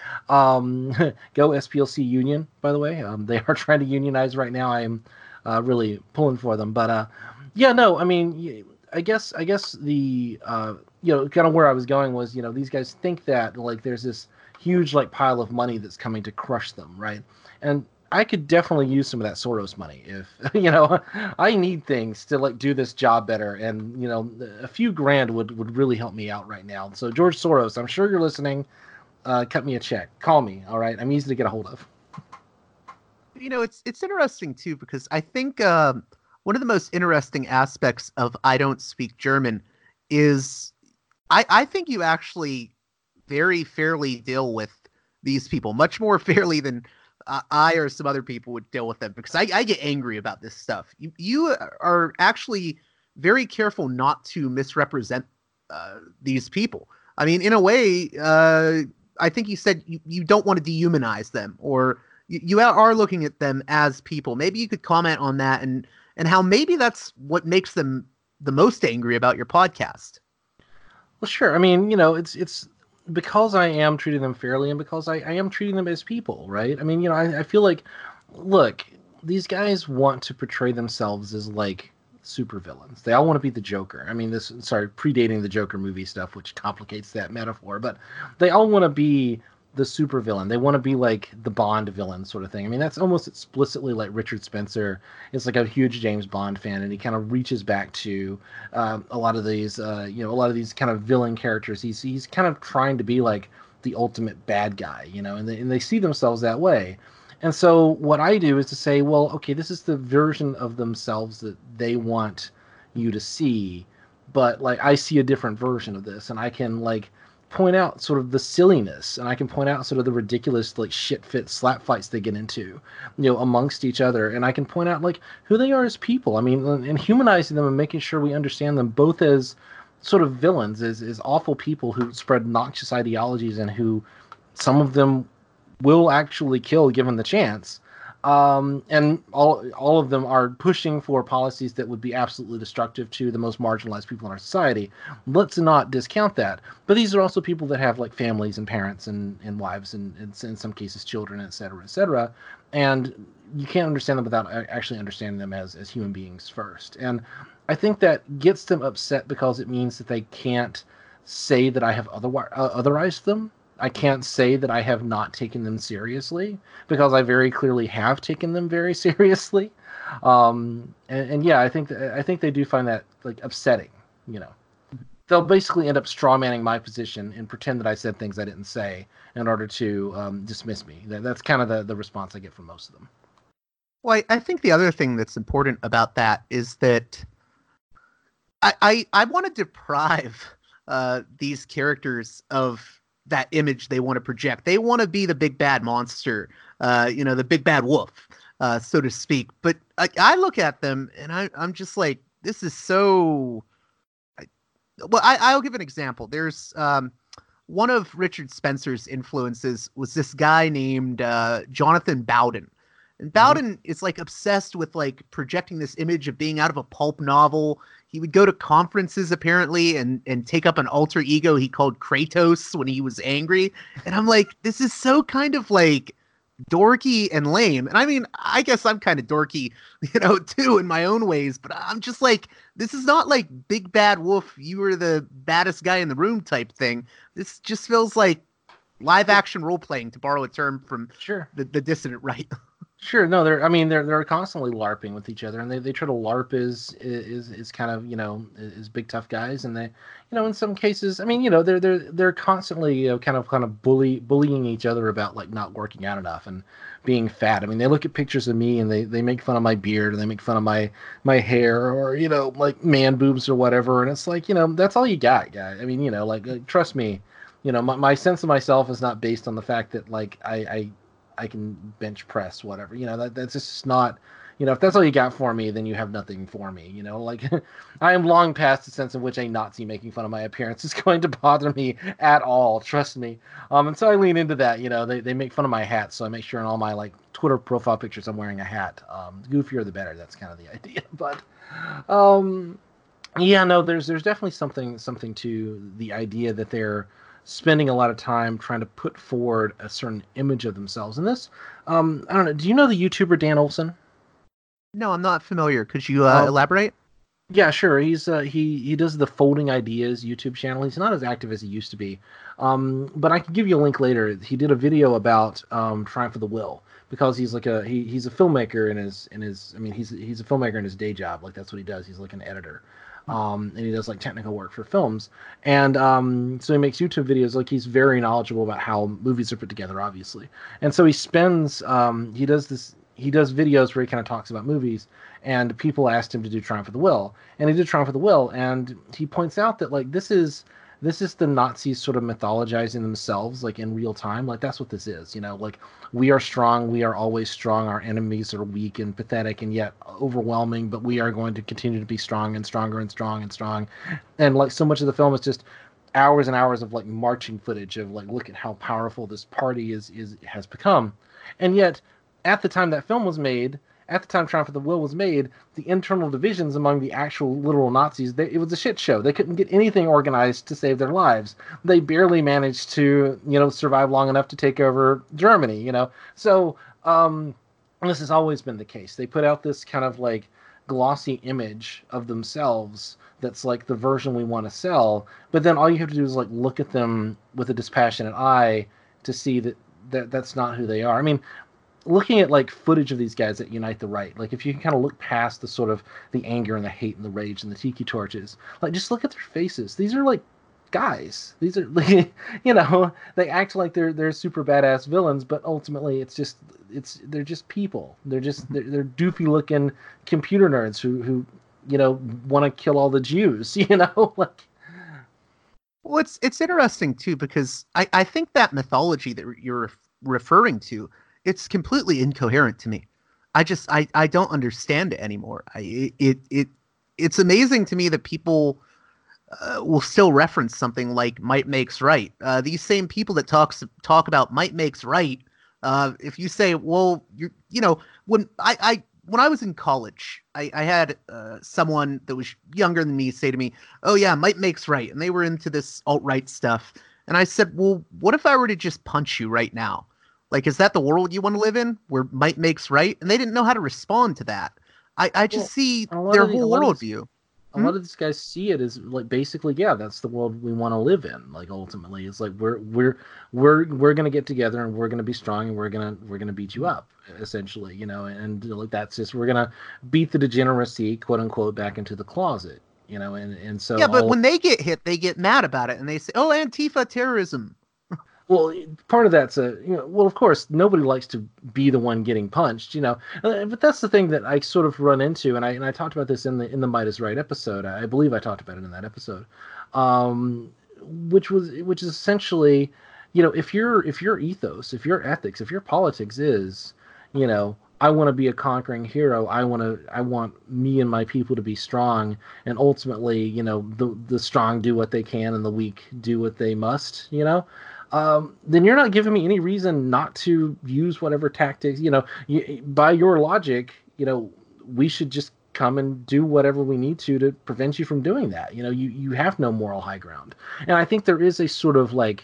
Um, go S P L C Union, by the way. Um, they are trying to unionize right now. I am uh, really pulling for them, but uh, yeah, no, I mean, I guess, I guess the uh, you know, kind of where I was going was, you know, these guys think that like there's this huge like pile of money that's coming to crush them, right? And I could definitely use some of that Soros money if, you know, I need things to like do this job better. And, you know, a few grand would, would really help me out right now. So George Soros, I'm sure you're listening. Uh, cut me a check. Call me. All right. I'm easy to get a hold of. You know, it's, it's interesting too, because I think um, one of the most interesting aspects of I Don't Speak German is I, I think you actually very fairly deal with these people, much more fairly than I or some other people would deal with them, because I, I get angry about this stuff. You, you are actually very careful not to misrepresent uh, these people. I mean, in a way, uh, I think you said you, you don't want to dehumanize them, or you, you are looking at them as people. Maybe you could comment on that, and, and how maybe that's what makes them the most angry about your podcast. Well, sure. I mean, you know, it's it's... because I am treating them fairly, and because I, I am treating them as people, right? I mean, you know, I, I feel like, look, these guys want to portray themselves as like supervillains. They all want to be the Joker. I mean, this, sorry, predating the Joker movie stuff, which complicates that metaphor, but they all want to be the supervillain. They want to be like the Bond villain sort of thing. I mean, that's almost explicitly like Richard Spencer is like a huge James Bond fan, and he kind of reaches back to um, a lot of these, uh, you know, a lot of these kind of villain characters. He's he's kind of trying to be like the ultimate bad guy, you know, and they, and they see themselves that way. And so what I do is to say, well, okay, this is the version of themselves that they want you to see, but like I see a different version of this, and I can like point out sort of the silliness, and I can point out sort of the ridiculous like shit fit slap fights they get into, you know, amongst each other, and I can point out like who they are as people. I mean, and humanizing them and making sure we understand them both as sort of villains, as, as awful people who spread noxious ideologies and who some of them will actually kill given the chance. Um, and all all of them are pushing for policies that would be absolutely destructive to the most marginalized people in our society. Let's not discount that. But these are also people that have like families and parents and, and wives and, and in some cases children, et cetera, et cetera. And you can't understand them without actually understanding them as, as human beings first. And I think that gets them upset because it means that they can't say that I have otherwise, uh, otherized them. I can't say that I have not taken them seriously, because I very clearly have taken them very seriously. Um, and, and yeah, I think th- I think they do find that like upsetting. You know, they'll basically end up strawmanning my position and pretend that I said things I didn't say in order to um, dismiss me. That, that's kind of the, the response I get from most of them. Well, I, I think the other thing that's important about that is that I I, I want to deprive uh, these characters of that image they want to project. They want to be the big bad monster, uh, you know, the big bad wolf, uh, so to speak. But I, I look at them and I, I'm just like, this is so. I, well, I, I'll give an example. There's um, one of Richard Spencer's influences was this guy named uh, Jonathan Bowden. And Bowden mm-hmm. is like obsessed with like projecting this image of being out of a pulp novel. He would go to conferences apparently and and take up an alter ego he called Kratos when he was angry. And I'm like, this is so kind of like dorky and lame. And I mean, I guess I'm kind of dorky, you know, too in my own ways, but I'm just like, this is not like big bad wolf, you were the baddest guy in the room type thing. This just feels like live action role playing, to borrow a term from sure the, the dissident right. Sure, no, they're. I mean, they're they're constantly LARPing with each other, and they, they try to LARP is is is kind of you know is big tough guys, and they, you know, in some cases, I mean, you know, they're they're they're constantly you know, kind of kind of bully bullying each other about like not working out enough and being fat. I mean, they look at pictures of me and they, they make fun of my beard and they make fun of my my hair or you know like man boobs or whatever, and it's like you know that's all you got, guy. I mean, you know, like, like trust me, you know, my my sense of myself is not based on the fact that like I. I I can bench press, whatever, you know, that that's just not, you know, if that's all you got for me, then you have nothing for me, you know, like I am long past the sense in which a Nazi making fun of my appearance is going to bother me at all. Trust me. Um, and so I lean into that, you know, they, they make fun of my hat. So I make sure in all my like Twitter profile pictures, I'm wearing a hat. Um, the goofier, the better. That's kind of the idea, but, um, yeah, no, there's, there's definitely something, something to the idea that they're spending a lot of time trying to put forward a certain image of themselves. And this, um, I don't know, do you know the YouTuber Dan Olson? No, I'm not familiar. Could you uh, um, elaborate? Yeah, sure. He's uh, he he does the Folding Ideas YouTube channel. He's not as active as he used to be, um, but I can give you a link later. He did a video about um, Triumph of the Will because he's like a he, he's a filmmaker in his in his I mean he's he's a filmmaker in his day job. Like that's what he does. He's like an editor. Um, and he does like technical work for films. And um, so he makes YouTube videos. Like he's very knowledgeable about how movies are put together, obviously. And so he spends, um, he does this, he does videos where he kind of talks about movies, and people asked him to do Triumph of the Will. And he did Triumph of the Will. And he points out that like, this is, this is the Nazis sort of mythologizing themselves, like in real time. Like that's what this is, you know, like we are strong. We are always strong. Our enemies are weak and pathetic and yet overwhelming, but we are going to continue to be strong and stronger and strong and strong. And like so much of the film is just hours and hours of like marching footage of like, look at how powerful this party is, is, has become. And yet at the time that film was made, at the time Triumph of the Will was made, the internal divisions among the actual literal Nazis, they, it was a shit show. They couldn't get anything organized to save their lives. They barely managed to, you know, survive long enough to take over Germany, you know. So um, this has always been the case. They put out this kind of like glossy image of themselves that's like the version we want to sell, but then all you have to do is like look at them with a dispassionate eye to see that, that that's not who they are. I mean, looking at like footage of these guys that unite the right, like if you can kind of look past the sort of the anger and the hate and the rage and the tiki torches, like just look at their faces. These are like guys. These are like, you know, they act like they're they're super badass villains, but ultimately it's just it's they're just people. They're just they're, they're doofy looking computer nerds who who you know want to kill all the Jews. You know, like. Well, it's it's interesting too because I I think that mythology that you're referring to, it's completely incoherent to me. I just I, I don't understand it anymore. I it it it's amazing to me that people uh, will still reference something like might makes right. Uh, these same people that talks talk about might makes right. Uh, if you say, well, you you know, when I, I when I was in college, I, I had uh, someone that was younger than me say to me, "Oh yeah, might makes right," and they were into this alt-right stuff. And I said, "Well, what if I were to just punch you right now? Like, is that the world you want to live in, where might makes right?" And they didn't know how to respond to that. I, I just well, see their the, whole worldview. A hmm? lot of these guys see it as like basically, yeah, that's the world we want to live in. Like ultimately, it's like we're we're we're we're gonna get together and we're gonna be strong and we're gonna we're gonna beat you up, essentially, you know. And like that's just we're gonna beat the degeneracy, quote unquote, back into the closet, you know. And and so yeah, but all, when they get hit, they get mad about it and they say, "Oh, Antifa terrorism." Well, part of that's a, you know, well, of course, nobody likes to be the one getting punched, you know, uh, but that's the thing that I sort of run into, and I and I talked about this in the in the Might is Right episode. I believe I talked about it in that episode, um, which was which is essentially, you know, if your if your ethos, if your ethics, if your politics is, you know, I want to be a conquering hero. I want to. I want me and my people to be strong, and ultimately, you know, the the strong do what they can, and the weak do what they must. You know, um, then you're not giving me any reason not to use whatever tactics. You know, you, by your logic, you know, we should just come and do whatever we need to to prevent you from doing that. You know, you you have no moral high ground, and I think there is a sort of like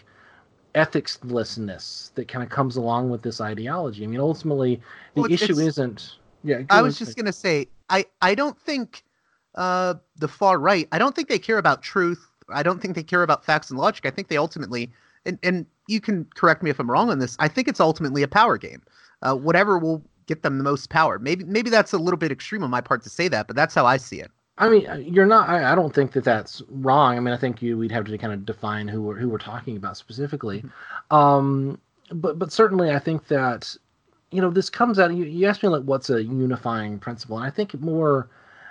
ethiclessness that kind of comes along with this ideology. I mean, ultimately, the Well, it's- issue it's- isn't. Yeah, go I was ahead. just going to say, I, I don't think uh, the far right, I don't think they care about truth. I don't think they care about facts and logic. I think they ultimately, and, and you can correct me if I'm wrong on this, I think it's ultimately a power game. Uh, whatever will get them the most power. Maybe maybe that's a little bit extreme on my part to say that, but that's how I see it. I mean, you're not. I, I don't think that that's wrong. I mean, I think you we'd have to kind of define who we're who we're talking about specifically. Mm-hmm. Um, but but certainly, I think that, you know, this comes out. You, you asked me like, what's a unifying principle, and I think more,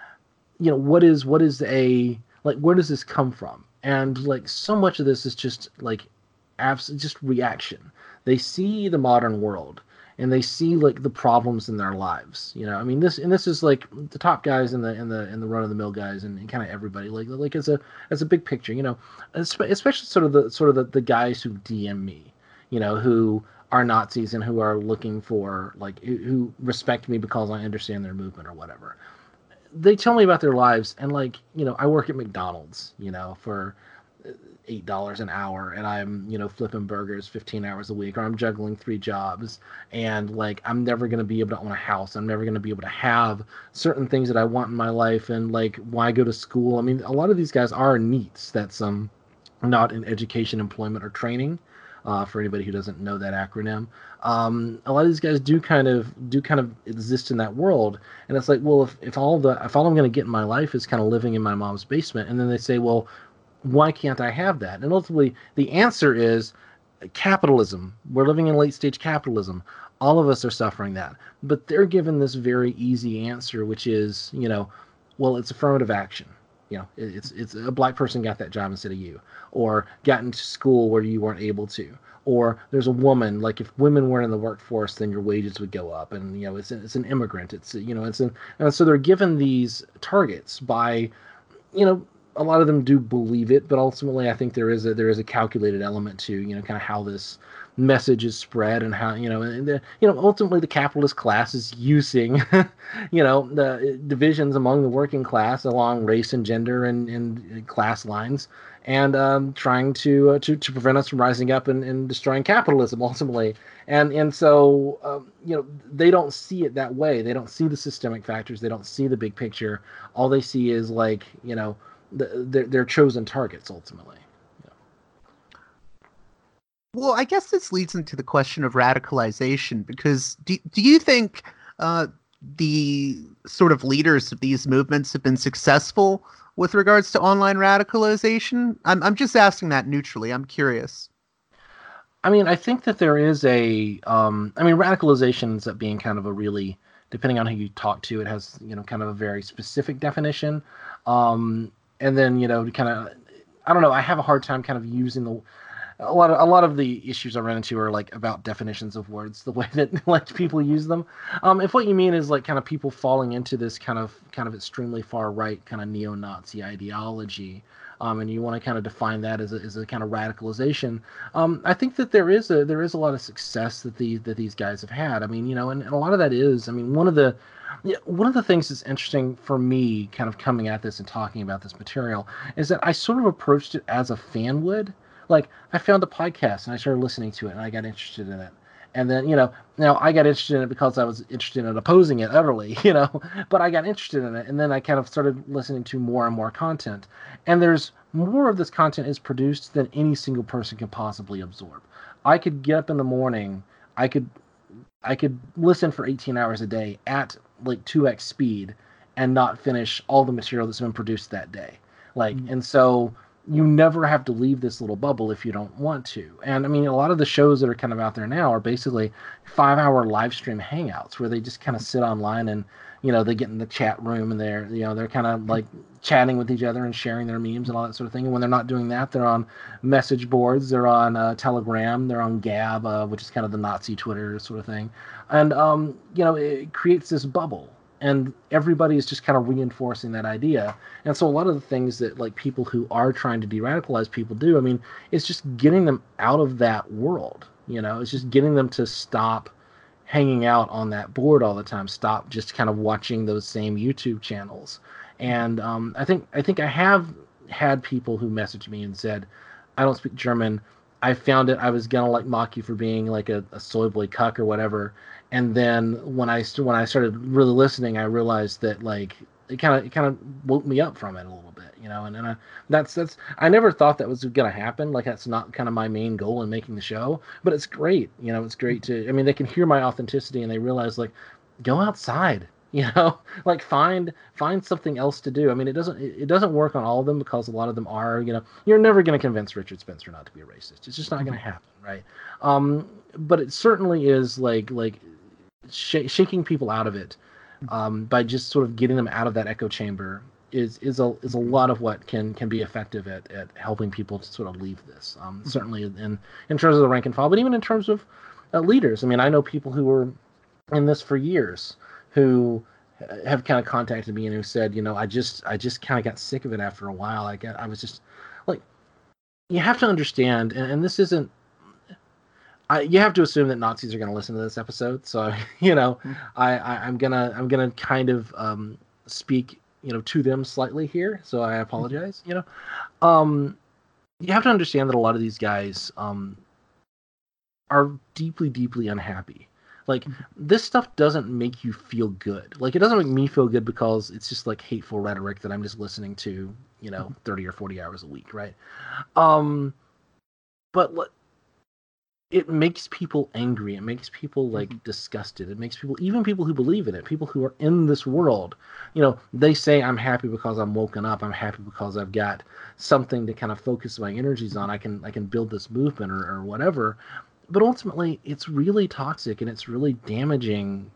you know, what is what is a like where does this come from? And like so much of this is just like abs- just reaction. They see the modern world and they see like the problems in their lives. You know, I mean this and this is like the top guys and the in the in the run of the mill guys and, and kind of everybody like like as a as a big picture. You know, especially sort of the sort of the, the guys who D M me. You know, who are Nazis and who are looking for like who respect me because I understand their movement or whatever. They tell me about their lives, and like, you know, I work at McDonald's, you know, for eight dollars an hour, and I'm, you know, flipping burgers fifteen hours a week, or I'm juggling three jobs, and like I'm never gonna be able to own a house. I'm never gonna be able to have certain things that I want in my life, and like why go to school? I mean, a lot of these guys are NEETs. That's um not in education, employment, or training. Uh, for anybody who doesn't know that acronym, um, a lot of these guys do kind of do kind of exist in that world, and it's like, well, if, if all the if all I'm going to get in my life is kind of living in my mom's basement, and then they say, well, why can't I have that? And ultimately, the answer is capitalism. We're living in late stage capitalism. All of us are suffering that, but they're given this very easy answer, which is, you know, well, it's affirmative action. You know, it's it's a black person got that job instead of you, or got into school where you weren't able to, or there's a woman, like if women weren't in the workforce, then your wages would go up, and you know, it's it's an immigrant, it's you know, it's an and so they're given these targets by, you know, a lot of them do believe it, but ultimately I think there is a there is a calculated element to, you know, kind of how this message is spread and how, you know, and the, you know, ultimately the capitalist class is using, you know, the divisions among the working class along race and gender and, and class lines, and um, trying to, uh, to to prevent us from rising up and, and destroying capitalism ultimately. And and so um, you know, they don't see it that way. They don't see the systemic factors. They don't see the big picture. All they see is like, you know, the, their their chosen targets ultimately. Well, I guess this leads into the question of radicalization, because do, do you think uh, the sort of leaders of these movements have been successful with regards to online radicalization? I'm I'm just asking that neutrally. I'm curious. I mean, I think that there is a, um, I mean, radicalization ends up being kind of a really, depending on who you talk to, it has, you know, kind of a very specific definition. Um, and then, you know, kind of, I don't know, I have a hard time kind of using the, a lot of a lot of the issues I run into are like about definitions of words, the way that like people use them. Um, if what you mean is like kind of people falling into this kind of kind of extremely far right kind of neo-Nazi ideology, um, and you want to kind of define that as a, as a kind of radicalization, um, I think that there is a there is a lot of success that these that these guys have had. I mean, you know, and, and a lot of that is, I mean, one of the Yeah, one of the things that's interesting for me kind of coming at this and talking about this material is that I sort of approached it as a fan would. Like, I found a podcast and I started listening to it and I got interested in it. And then, you know, now I got interested in it because I was interested in opposing it utterly, you know, but I got interested in it. And then I kind of started listening to more and more content. And there's more of this content is produced than any single person can possibly absorb. I could get up in the morning, I could I could listen for eighteen hours a day at like two x speed and not finish all the material that's been produced that day. Like, mm-hmm. and so you never have to leave this little bubble if you don't want to. And I mean, a lot of the shows that are kind of out there now are basically five hour live stream hangouts where they just kind of sit online and, you know, they get in the chat room and they're, you know, they're kind of like chatting with each other and sharing their memes and all that sort of thing. And when they're not doing that, they're on message boards, they're on uh, Telegram, they're on Gab, uh, which is kind of the Nazi Twitter sort of thing. And, um, you know, it creates this bubble. And everybody is just kind of reinforcing that idea. And so a lot of the things that like people who are trying to de-radicalize people do, I mean, it's just getting them out of that world. You know, it's just getting them to stop hanging out on that board all the time. Stop just kind of watching those same YouTube channels. And um, I think I think I have had people who messaged me and said, I don't speak German. I found it. I was gonna like mock you for being like a, a soy boy cuck or whatever. And then when I when I started really listening, I realized that like it kind of it kind of woke me up from it a little bit, you know. And and I, that's that's I never thought that was gonna happen. Like that's not kind of my main goal in making the show. But it's great, you know. It's great to. I mean, they can hear my authenticity and they realize like, go outside, you know, like find find something else to do. I mean, it doesn't it, it doesn't work on all of them because a lot of them are, you know, you're never gonna convince Richard Spencer not to be a racist. It's just not gonna happen, right? Um, but it certainly is like like. Sh- shaking people out of it um, by just sort of getting them out of that echo chamber is is a is a lot of what can can be effective at, at helping people to sort of leave this. Um, mm-hmm. Certainly in in terms of the rank and file, but even in terms of uh, leaders. I mean, I know people who were in this for years who have kind of contacted me and who said, you know, I just I just kind of got sick of it after a while. I got I was just like, you have to understand, and, and this isn't. I, you have to assume that Nazis are going to listen to this episode, so you know, mm-hmm. I, I, I'm gonna I'm gonna kind of um, speak you know to them slightly here. So I apologize. Mm-hmm. You know, um, you have to understand that a lot of these guys um, are deeply, deeply unhappy. Like mm-hmm. this stuff doesn't make you feel good. Like it doesn't make me feel good because it's just like hateful rhetoric that I'm just listening to. You know, mm-hmm. thirty or forty hours a week, right? Um, but what. It makes people angry. It makes people like mm-hmm. disgusted. It makes people, even people who believe in it, people who are in this world, you know, they say, I'm happy because I'm woken up. I'm happy because I've got something to kind of focus my energies on. I can, I can build this movement or, or whatever. But ultimately it's really toxic and it's really damaging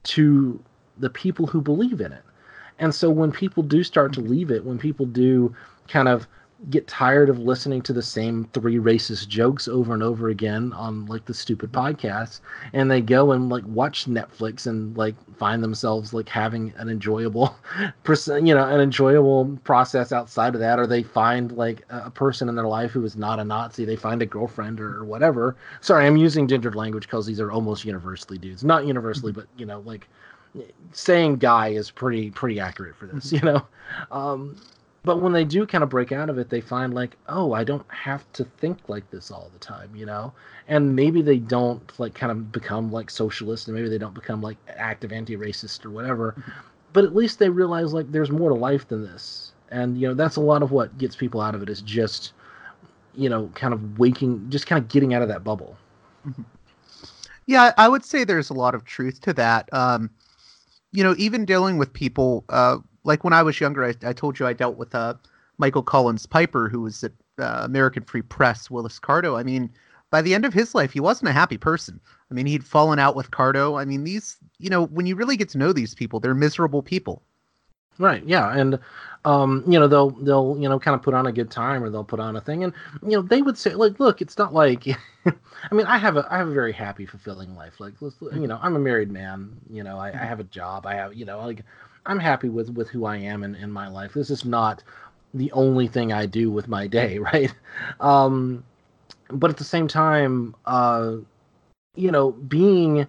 to the people who believe in it. And so when people do start to leave it, when people do kind of get tired of listening to the same three racist jokes over and over again on like the stupid podcasts, and they go and like watch Netflix and like find themselves like having an enjoyable person, you know, an enjoyable process outside of that, or they find like a person in their life who is not a Nazi, they find a girlfriend or, or whatever. Sorry, I'm using gendered language because these are almost universally dudes, not universally, but you know, like saying guy is pretty pretty accurate for this, you know. Um, But when they do kind of break out of it, they find like, oh, I don't have to think like this all the time, you know? And maybe they don't like kind of become like socialist, and maybe they don't become like active anti-racist or whatever. Mm-hmm. But at least they realize like there's more to life than this. And, you know, that's a lot of what gets people out of it is just, you know, kind of waking, just kind of getting out of that bubble. Mm-hmm. Yeah, I would say there's a lot of truth to that. Um, you know, even dealing with people, uh, like when I was younger, I, I told you I dealt with uh, Michael Collins Piper, who was at uh, American Free Press, Willis Carto. I mean, by the end of his life, he wasn't a happy person. I mean, he'd fallen out with Carto. I mean, these, you know, when you really get to know these people, they're miserable people. Right. Yeah. And, um, you know, they'll, they'll, you know, kind of put on a good time, or they'll put on a thing. And, you know, they would say like, look, it's not like, I mean, I have a, I have a very happy, fulfilling life. Like, you know, I'm a married man, you know, I, I have a job. I have, you know, like, I'm happy with, with who I am in, in my life. This is not the only thing I do with my day, right? Um, but at the same time, uh, you know, being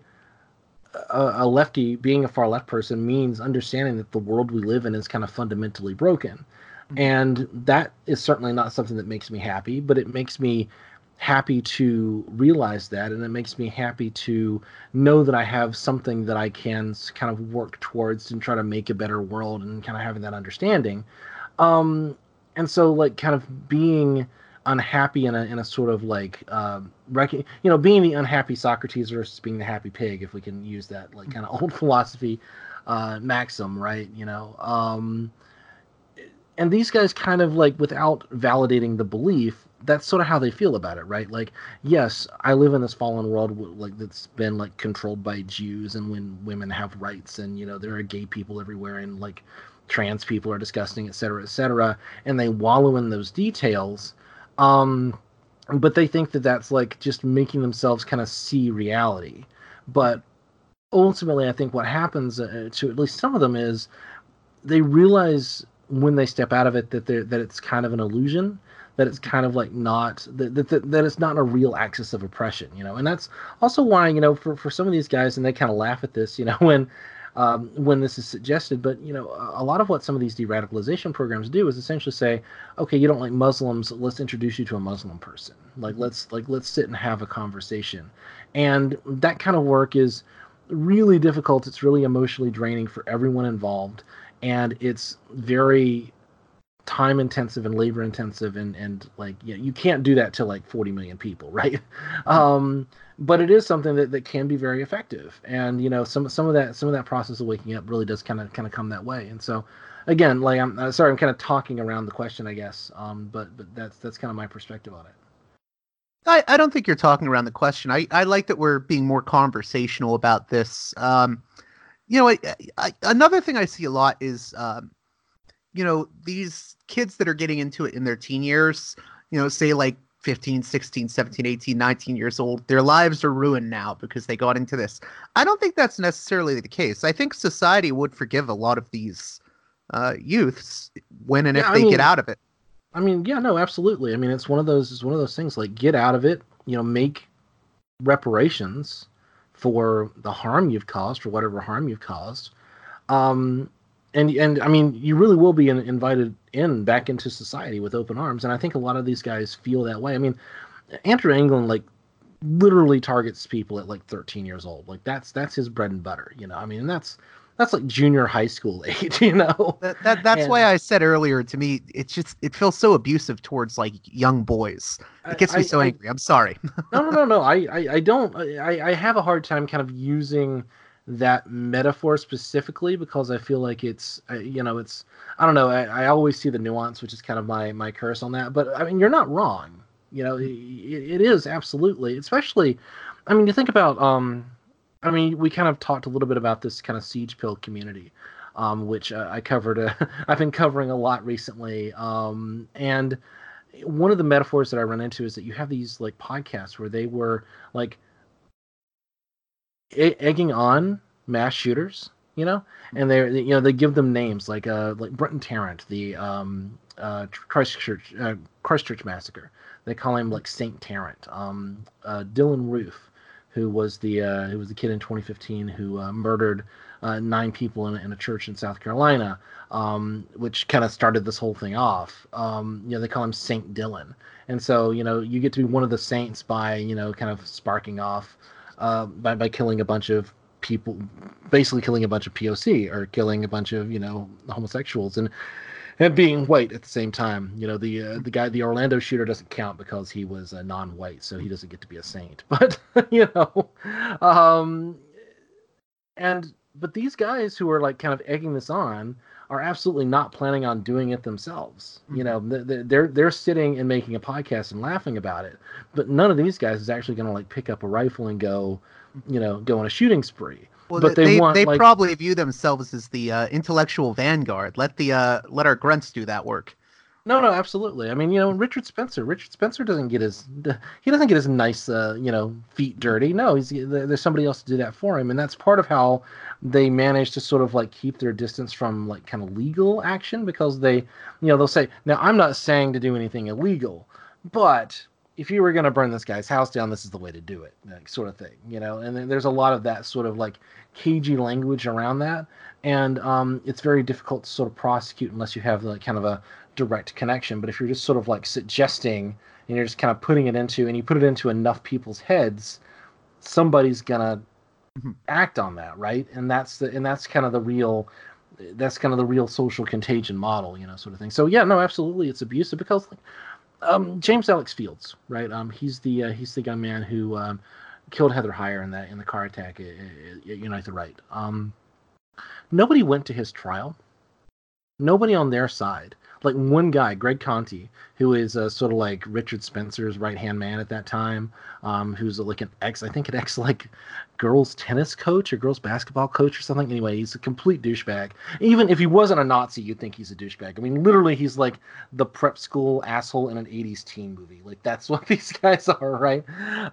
a, a lefty, being a far left person means understanding that the world we live in is kind of fundamentally broken. Mm-hmm. And that is certainly not something that makes me happy, but it makes me happy to realize that, and it makes me happy to know that I have something that I can kind of work towards and try to make a better world, and kind of having that understanding. Um, and so like kind of being unhappy in a in a sort of like um, rec- you know, being the unhappy Socrates versus being the happy pig, if we can use that like kind of old philosophy uh, maxim, right? You know, um, and these guys kind of like, without validating the belief, that's sort of how they feel about it, right? Like, yes, I live in this fallen world, like, that's been like controlled by Jews, and when women have rights, and you know there are gay people everywhere, and like trans people are disgusting, et cetera, et cetera, and they wallow in those details. Um, but they think that that's like just making themselves kind of see reality. But ultimately, I think what happens uh, to at least some of them is they realize when they step out of it that they're, that it's kind of an illusion, that it's kind of like not that, that that it's not a real axis of oppression, you know. And that's also why, you know, for, for some of these guys, and they kind of laugh at this, you know, when um, when this is suggested, but you know, a lot of what some of these de-radicalization programs do is essentially say, okay, you don't like Muslims, let's introduce you to a Muslim person, like let's like let's sit and have a conversation. And that kind of work is really difficult. It's really emotionally draining for everyone involved, and it's very time intensive and labor intensive, and and like, you know, you can't do that to like forty million people, right? Um, but it is something that, that can be very effective, and you know, some some of that some of that process of waking up really does kind of kind of come that way. And so, again, like I'm uh, sorry, I'm kind of talking around the question, I guess, um, but but that's that's kind of my perspective on it. I, I don't think you're talking around the question. I, I like that we're being more conversational about this. Um, you know, I, I, another thing I see a lot is, um, you know, these kids that are getting into it in their teen years, you know, say like fifteen, sixteen, seventeen, eighteen, nineteen years old, their lives are ruined now because they got into this. I don't think that's necessarily the case. I think society would forgive a lot of these uh, youths when and Yeah, if I they mean, get out of it. I mean, yeah, no, absolutely. I mean, it's one of those it's one of those things, like, get out of it, you know, make reparations for the harm you've caused, for whatever harm you've caused. Um, and and I mean, you really will be in, invited in back into society with open arms. And I think a lot of these guys feel that way. I mean, Andrew Anglin, like, literally targets people at like thirteen years old. Like, that's that's his bread and butter, you know. I mean, and that's that's like junior high school age, you know. That, that that's And why I said earlier, to me, it's just it feels so abusive towards like young boys. It gets me I- so I- angry. I'm sorry. no, no, no, no. I, I, I don't. I, I have a hard time kind of using that metaphor specifically because I feel like it's, uh, you know, it's. I don't know. I, I always see the nuance, which is kind of my my curse on that. But I mean, you're not wrong. You know, it, it is absolutely, especially. I mean, you think about. Um, I mean, we kind of talked a little bit about this kind of siege pill community, um, which uh, I covered. Uh, I've been covering a lot recently, um, and one of the metaphors that I run into is that you have these like podcasts where they were like e- egging on mass shooters, you know, and they, you know, they give them names like uh like Brenton Tarrant, the um uh Christchurch uh, Christchurch massacre. They call him like Saint Tarrant. Um, uh, Dylan Roof, who was the uh, who was the kid in twenty fifteen who uh, murdered uh, nine people in, in a church in South Carolina, um, which kind of started this whole thing off. Um, you know, they call him Saint Dylan, and so, you know, you get to be one of the saints by, you know, kind of sparking off uh, by by killing a bunch of people, basically killing a bunch of P O C or killing a bunch of, you know, homosexuals, and and being white at the same time. You know, the uh, the guy, the Orlando shooter, doesn't count because he was uh, non-white, so he doesn't get to be a saint. But you know, um, and but these guys who are like kind of egging this on are absolutely not planning on doing it themselves. You know, they're they're sitting and making a podcast and laughing about it, but none of these guys is actually going to like pick up a rifle and go, you know, go on a shooting spree. Well, but they they, they, want they like, probably view themselves as the uh, intellectual vanguard. Let the uh, let our grunts do that work. No, no, absolutely. I mean, you know, Richard Spencer. Richard Spencer doesn't get his he doesn't get his nice, uh, you know, feet dirty. No, he's there's somebody else to do that for him, and that's part of how they manage to sort of like keep their distance from like kind of legal action, because they, you know, they'll say, now I'm not saying to do anything illegal, but if you were going to burn this guy's house down, this is the way to do it, like, sort of thing, you know. And then there's a lot of that sort of like cagey language around that, and um, it's very difficult to sort of prosecute unless you have like kind of a direct connection. But if you're just sort of like suggesting and you're just kind of putting it into, and you put it into enough people's heads, somebody's gonna mm-hmm. act on that, right? And that's the and that's kind of the real that's kind of the real social contagion model, you know, sort of thing. So yeah, no, absolutely, it's abusive because like, um, James Alex Fields, right? Um, he's the uh, he's the young man who um, killed Heather Heyer in that in the car attack at, at Unite the Right. Um, nobody went to his trial. Nobody on their side. like one guy, Greg Conti, who is uh, sort of like Richard Spencer's right hand man at that time, um, who's like an ex, I think an ex like girls tennis coach or girls basketball coach or something. Anyway, he's a complete douchebag. Even if he wasn't a Nazi, you'd think he's a douchebag. I mean, literally, he's like the prep school asshole in an eighties teen movie. Like that's what these guys are, right?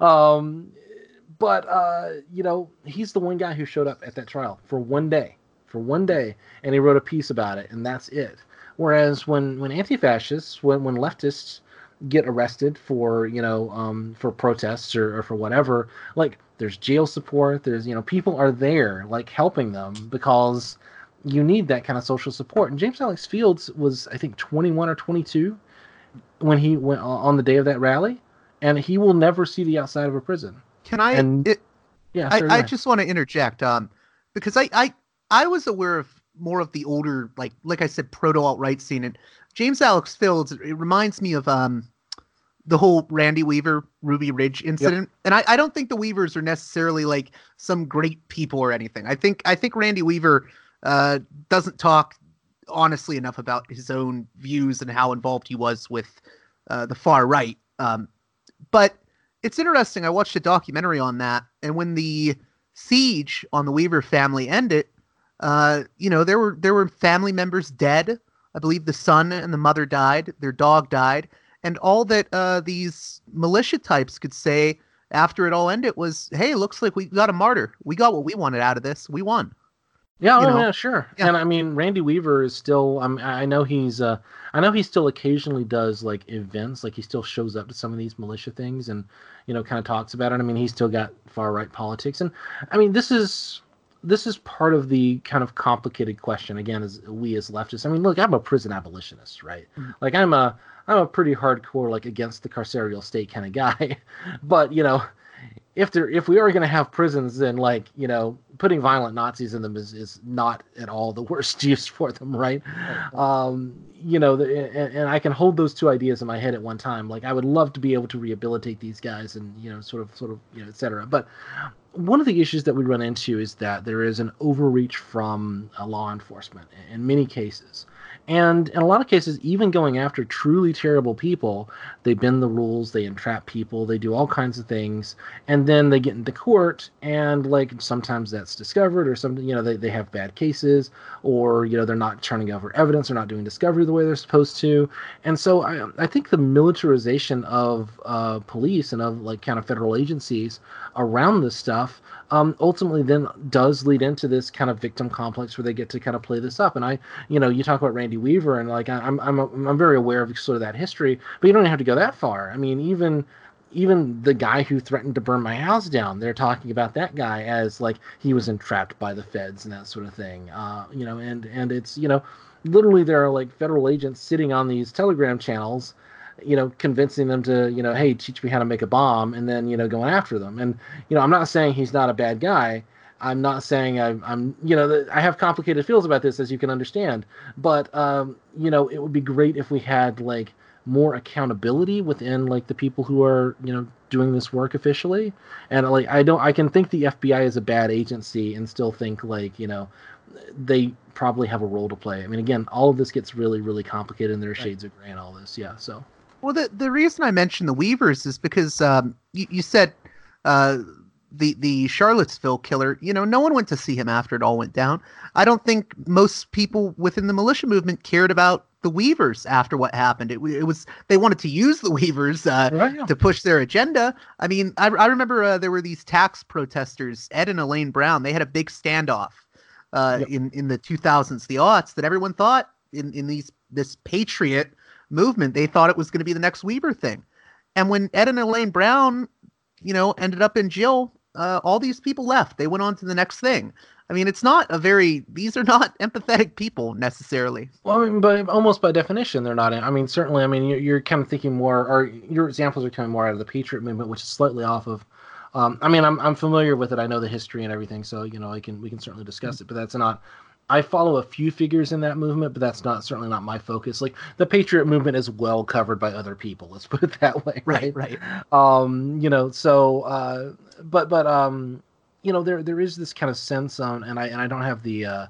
Um, but uh, you know, he's the one guy who showed up at that trial for one day. For one day, and he wrote a piece about it, and that's it. Whereas when, when anti-fascists, when, when leftists get arrested for, you know, um, for protests or, or for whatever, like, there's jail support, there's, you know, people are there, like, helping them because you need that kind of social support. And James Alex Fields was, I think, twenty-one or twenty-two when he went on the day of that rally, and he will never see the outside of a prison. Can I? And, it, yeah, I, sure, I yeah. just want to interject, um, because I, I I was aware of more of the older, like like I said, proto alt-right scene. And James Alex Fields, it reminds me of um, the whole Randy Weaver, Ruby Ridge incident. Yep. And I, I don't think the Weavers are necessarily like some great people or anything. I think I think Randy Weaver uh, doesn't talk honestly enough about his own views and how involved he was with uh, the far right. Um, but it's interesting. I watched a documentary on that, and when the siege on the Weaver family ended, Uh, you know, there were there were family members dead. I believe the son and the mother died. Their dog died. And all that uh, these militia types could say after it all ended was, hey, looks like we got a martyr. We got what we wanted out of this. We won. Yeah, You oh know? yeah, sure. Yeah. And I mean, Randy Weaver is still. Um, I know he's. Uh, I know he still occasionally does like events. Like he still shows up to some of these militia things, and you know, kind of talks about it. I mean, he's still got far right politics, and I mean, this is. This is part of the kind of complicated question, again, as we as leftists. I mean, look, I'm a prison abolitionist, right? Mm-hmm. Like I'm a, I'm a pretty hardcore, like against the carceral state kind of guy. But, you know, if there, if we are going to have prisons, then like, you know, putting violent Nazis in them is, is not at all the worst use for them, right? Mm-hmm. Um, you know, the, and, and I can hold those two ideas in my head at one time. Like I would love to be able to rehabilitate these guys and, you know, sort of, sort of, you know, et cetera. But one of the issues that we run into is that there is an overreach from uh, law enforcement in many cases. And in a lot of cases, even going after truly terrible people, they bend the rules, they entrap people, they do all kinds of things, and then they get into court, and like sometimes that's discovered, or something, you know, they, they have bad cases, or, you know, they're not turning over evidence, they're not doing discovery the way they're supposed to. And so I, I think the militarization of uh, police and of like kind of federal agencies around this stuff um, ultimately then does lead into this kind of victim complex where they get to kind of play this up. And I, you know, you talk about Randy Weaver, and like I'm I'm I'm very aware of sort of that history, but you don't have to go that far. I mean, even even the guy who threatened to burn my house down, they're talking about that guy as like he was entrapped by the feds and that sort of thing. Uh, you know, and and it's, you know, literally there are like federal agents sitting on these Telegram channels, you know, convincing them to, you know, hey, teach me how to make a bomb, and then, you know, going after them. And, you know, I'm not saying he's not a bad guy. I'm not saying I'm, I'm you know, I have complicated feels about this, as you can understand. But, um, you know, it would be great if we had, like, more accountability within, like, the people who are, you know, doing this work officially. And, like, I don't, I can think the F B I is a bad agency and still think, like, you know, they probably have a role to play. I mean, again, all of this gets really, really complicated, and there are shades of gray and all this. Yeah, so. Well, the the reason I mentioned the Weavers is because um, you, you said uh, the the Charlottesville killer. You know, no one went to see him after it all went down. I don't think most people within the militia movement cared about the Weavers after what happened. It, it was they wanted to use the Weavers uh, Right, yeah. to push their agenda. I mean, I, I remember uh, there were these tax protesters, Ed and Elaine Brown. They had a big standoff uh, Yep. in in the two thousands, the aughts, that everyone thought in in these this patriot movement, they thought it was going to be the next Weaver thing. And when Ed and Elaine Brown, you know, ended up in jail, uh, all these people left. They went on to the next thing. I mean, it's not a very, these are not empathetic people necessarily. Well, I mean, but almost by definition, they're not. I mean, certainly, I mean, you're, you're kind of thinking more, or your examples are coming more out of the Patriot movement, which is slightly off of, um, I mean, I'm I'm familiar with it. I know the history and everything, so, you know, I can, we can certainly discuss it, but that's not, I follow a few figures in that movement, but that's not certainly not my focus. Like the Patriot movement is well covered by other people. Let's put it that way. Right, Right. right. Um, you know, so, uh, but, but, um, you know, there, there is this kind of sense on, and I, and I don't have the, uh,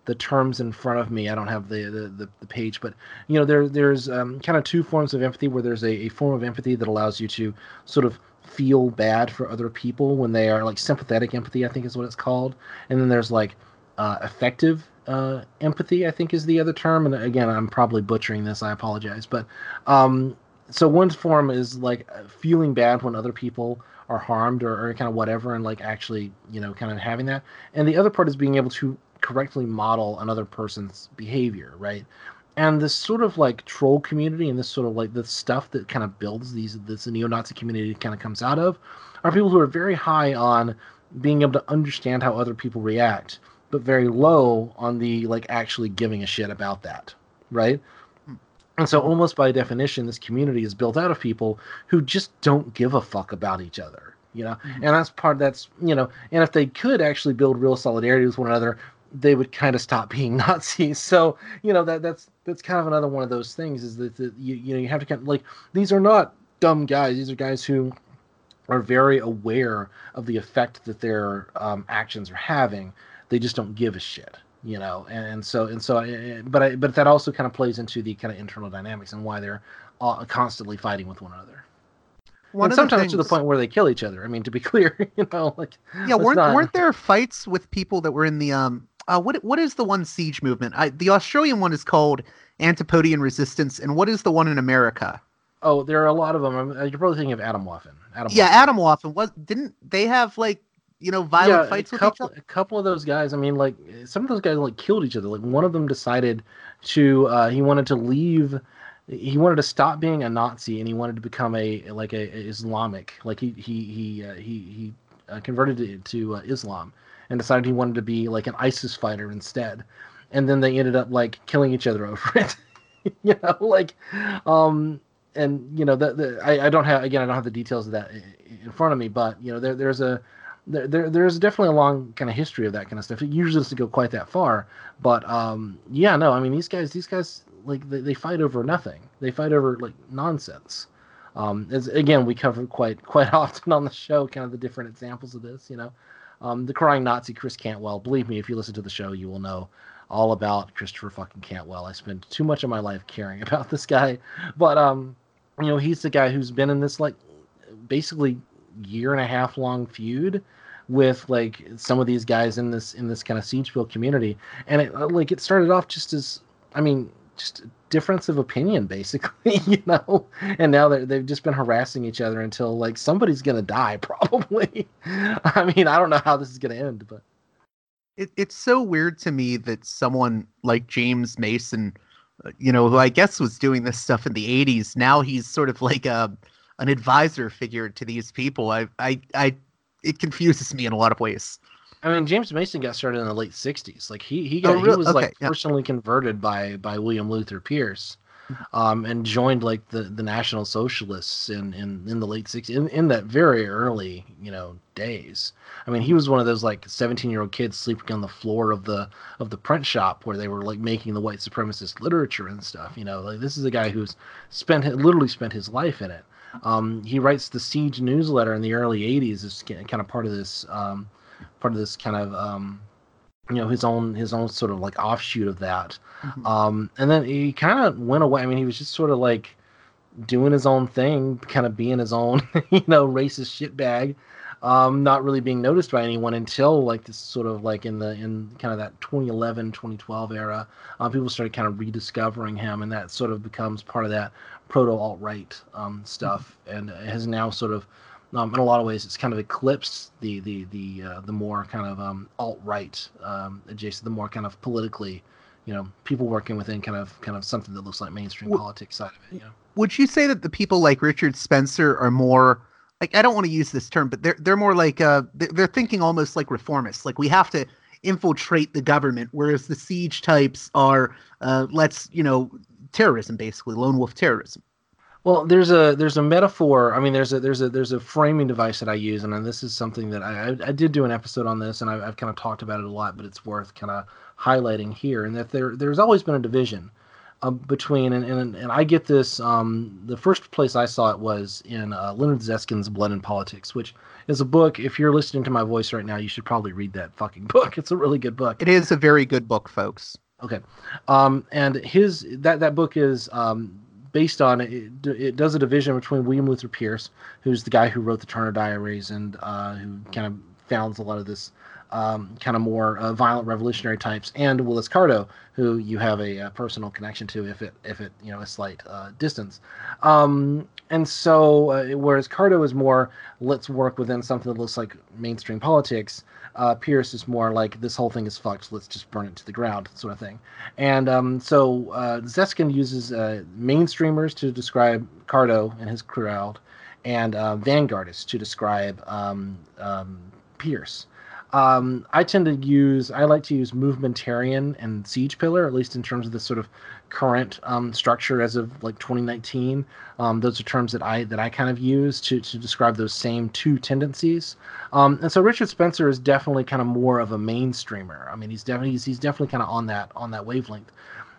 the terms in front of me. I don't have the the, the, the page, but you know, there there's um, kind of two forms of empathy, where there's a, a form of empathy that allows you to sort of feel bad for other people when they are like sympathetic empathy, I think is what it's called. And then there's like uh, effective uh, empathy, I think is the other term. And again, I'm probably butchering this. I apologize. But um, so one form is like feeling bad when other people are harmed or, or kind of whatever, and like actually, you know, kind of having that. And the other part is being able to correctly model another person's behavior, right? And this sort of like troll community and this sort of like the stuff that kind of builds these, this neo-Nazi community kind of comes out of, are people who are very high on being able to understand how other people react, but very low on the like actually giving a shit about that, right? And so almost by definition, this community is built out of people who just don't give a fuck about each other, you know? Mm-hmm. And that's part, that's, you know, and if they could actually build real solidarity with one another, they would kind of stop being Nazis. So, you know, that that's that's kind of another one of those things, is that, that you, you know, you have to kind of, like, these are not dumb guys. These are guys who are very aware of the effect that their um, actions are having. They just don't give a shit, you know? And, and so, and so, but I, but that also kind of plays into the kind of internal dynamics and why they're uh, constantly fighting with one another. One and sometimes things, to the point where they kill each other. I mean, to be clear, you know, like, yeah, weren't not... weren't there fights with people that were in the um uh what what is the one siege movement? I, the Australian one is called Antipodean Resistance, and what is the one in America? Oh, there are a lot of them. You're probably thinking of Atomwaffen. Atomwaffen. Yeah, Atomwaffen. Was didn't they have like, you know, violent yeah, fights a with couple, each other? A couple of those guys. I mean, like, some of those guys like killed each other. Like, one of them decided to uh, he wanted to leave. He wanted to stop being a Nazi, and he wanted to become a like a, a Islamic. Like he he he uh, he he uh, converted to, to uh, Islam, and decided he wanted to be like an ISIS fighter instead. And then they ended up like killing each other over it. You know, like, um, and you know, the, the I, I don't have again I don't have the details of that in front of me, but you know, there there's a there, there there's definitely a long kind of history of that kind of stuff. It usually doesn't go quite that far, but um, yeah, no, I mean, these guys these guys. Like they, they fight over nothing. They fight over like nonsense. Um, as again, we cover quite quite often on the show, kind of the different examples of this. You know, um, the crying Nazi, Chris Cantwell. Believe me, if you listen to the show, you will know all about Christopher fucking Cantwell. I spend too much of my life caring about this guy, but um, you know, he's the guy who's been in this like basically year and a half long feud with like some of these guys in this in this kind of Siegeville community, and it like it started off just as I mean. just a difference of opinion, basically, you know, and now they're, they've just been harassing each other until like somebody's going to die, probably. I mean, I don't know how this is going to end, but it, it's so weird to me that someone like James Mason, you know, who I guess was doing this stuff in the eighties, now he's sort of like a, an advisor figure to these people. I, I, I, it confuses me in a lot of ways. I mean, James Mason got started in the late sixties. Like he he got oh, really? he was okay, like yeah. personally converted by by William Luther Pierce, um, and joined like the, the National Socialists in, in, in the late sixties, in, in that very early, you know, days. I mean, he was one of those like seventeen year old kids sleeping on the floor of the of the print shop where they were like making the white supremacist literature and stuff. You know, like this is a guy who's spent literally spent his life in it. Um, he writes the Siege newsletter in the early eighties as kind of part of this. Um, part of this kind of um you know his own his own sort of like offshoot of that. Mm-hmm. Um and then he kind of went away. I mean, he was just sort of like doing his own thing, kind of being his own you know racist shitbag, um not really being noticed by anyone until like this sort of like in the in kind of that twenty eleven twenty twelve era. Um people started kind of rediscovering him, and that sort of becomes part of that proto alt-right um stuff. Mm-hmm. And has now sort of Um, in a lot of ways, it's kind of eclipsed the the the uh, the more kind of um, alt-right um, adjacent, the more kind of politically, you know, people working within kind of kind of something that looks like mainstream w- politics side of it. You know, would you say that the people like Richard Spencer are more like, I don't want to use this term, but they're they're more like uh they're thinking almost like reformists, like we have to infiltrate the government, whereas the Siege types are uh, let's you know terrorism, basically lone wolf terrorism. Well, there's a there's a metaphor. I mean, there's a there's a there's a framing device that I use, and this is something that I I, I did do an episode on this, and I've, I've kind of talked about it a lot, but it's worth kind of highlighting here. And that there there's always been a division uh, between, and, and and I get this. Um, the first place I saw it was in uh, Leonard Zeskin's Blood and Politics, which is a book. If you're listening to my voice right now, you should probably read that fucking book. It's a really good book. It is a very good book, folks. Okay, um, and his that that book is um, based on it. It does a division between William Luther Pierce, who's the guy who wrote the Turner Diaries and uh, who kind of founds a lot of this. Um, kind of more uh, violent revolutionary types, and Willis Carto, who you have a, a personal connection to, if it if it you know a slight uh, distance, um, and so uh, whereas Carto is more let's work within something that looks like mainstream politics, uh, Pierce is more like this whole thing is fucked, let's just burn it to the ground sort of thing, and um, so uh, Zeskin uses uh, mainstreamers to describe Carto and his crowd, and uh, vanguardists to describe um, um, Pierce. Um, I tend to use, I like to use movementarian and siege pillar, at least in terms of the sort of current um, structure as of like twenty nineteen. Um, those are terms that I that I kind of use to, to describe those same two tendencies. Um, and so Richard Spencer is definitely kind of more of a mainstreamer. I mean, he's definitely he's, he's definitely kind of on that on that wavelength.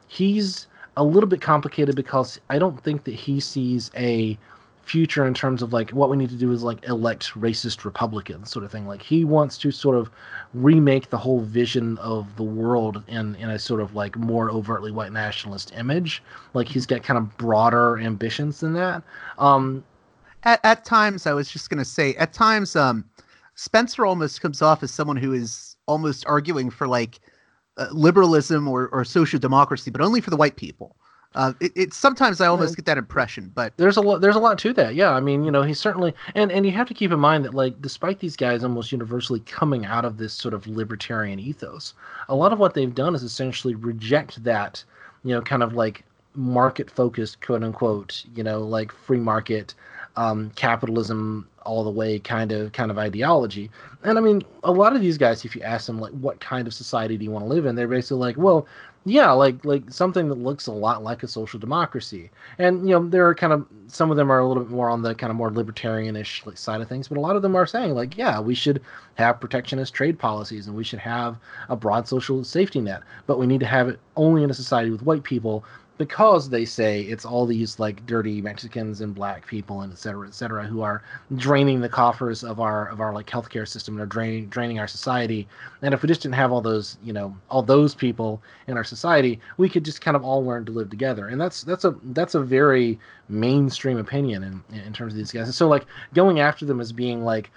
He's a little bit complicated because I don't think that he sees a future in terms of like what we need to do is like elect racist Republicans sort of thing. Like he wants to sort of remake the whole vision of the world in in a sort of like more overtly white nationalist image. Like he's got kind of broader ambitions than that. Um, at at times, I was just gonna say, at times, um, Spencer almost comes off as someone who is almost arguing for like uh, liberalism or or social democracy, but only for the white people. Uh, it, it sometimes I almost get that impression, but there's a lot. There's a lot to that. Yeah, I mean, you know, he's certainly, and and you have to keep in mind that, like, despite these guys almost universally coming out of this sort of libertarian ethos, a lot of what they've done is essentially reject that, you know, kind of like market-focused, quote unquote, you know, like free market, um, capitalism all the way kind of kind of ideology. And I mean, a lot of these guys, if you ask them like, what kind of society do you want to live in, they're basically like, well, yeah, like like something that looks a lot like a social democracy. And, you know, there are kind of, some of them are a little bit more on the kind of more libertarian-ish like, side of things, but a lot of them are saying like, yeah, we should have protectionist trade policies and we should have a broad social safety net, but we need to have it only in a society with white people, because they say it's all these like dirty Mexicans and black people and et cetera, et cetera, who are draining the coffers of our of our like healthcare system and are draining draining our society. And if we just didn't have all those, you know, all those people in our society, we could just kind of all learn to live together. And that's that's a that's a very mainstream opinion in in terms of these guys. And so like going after them as being like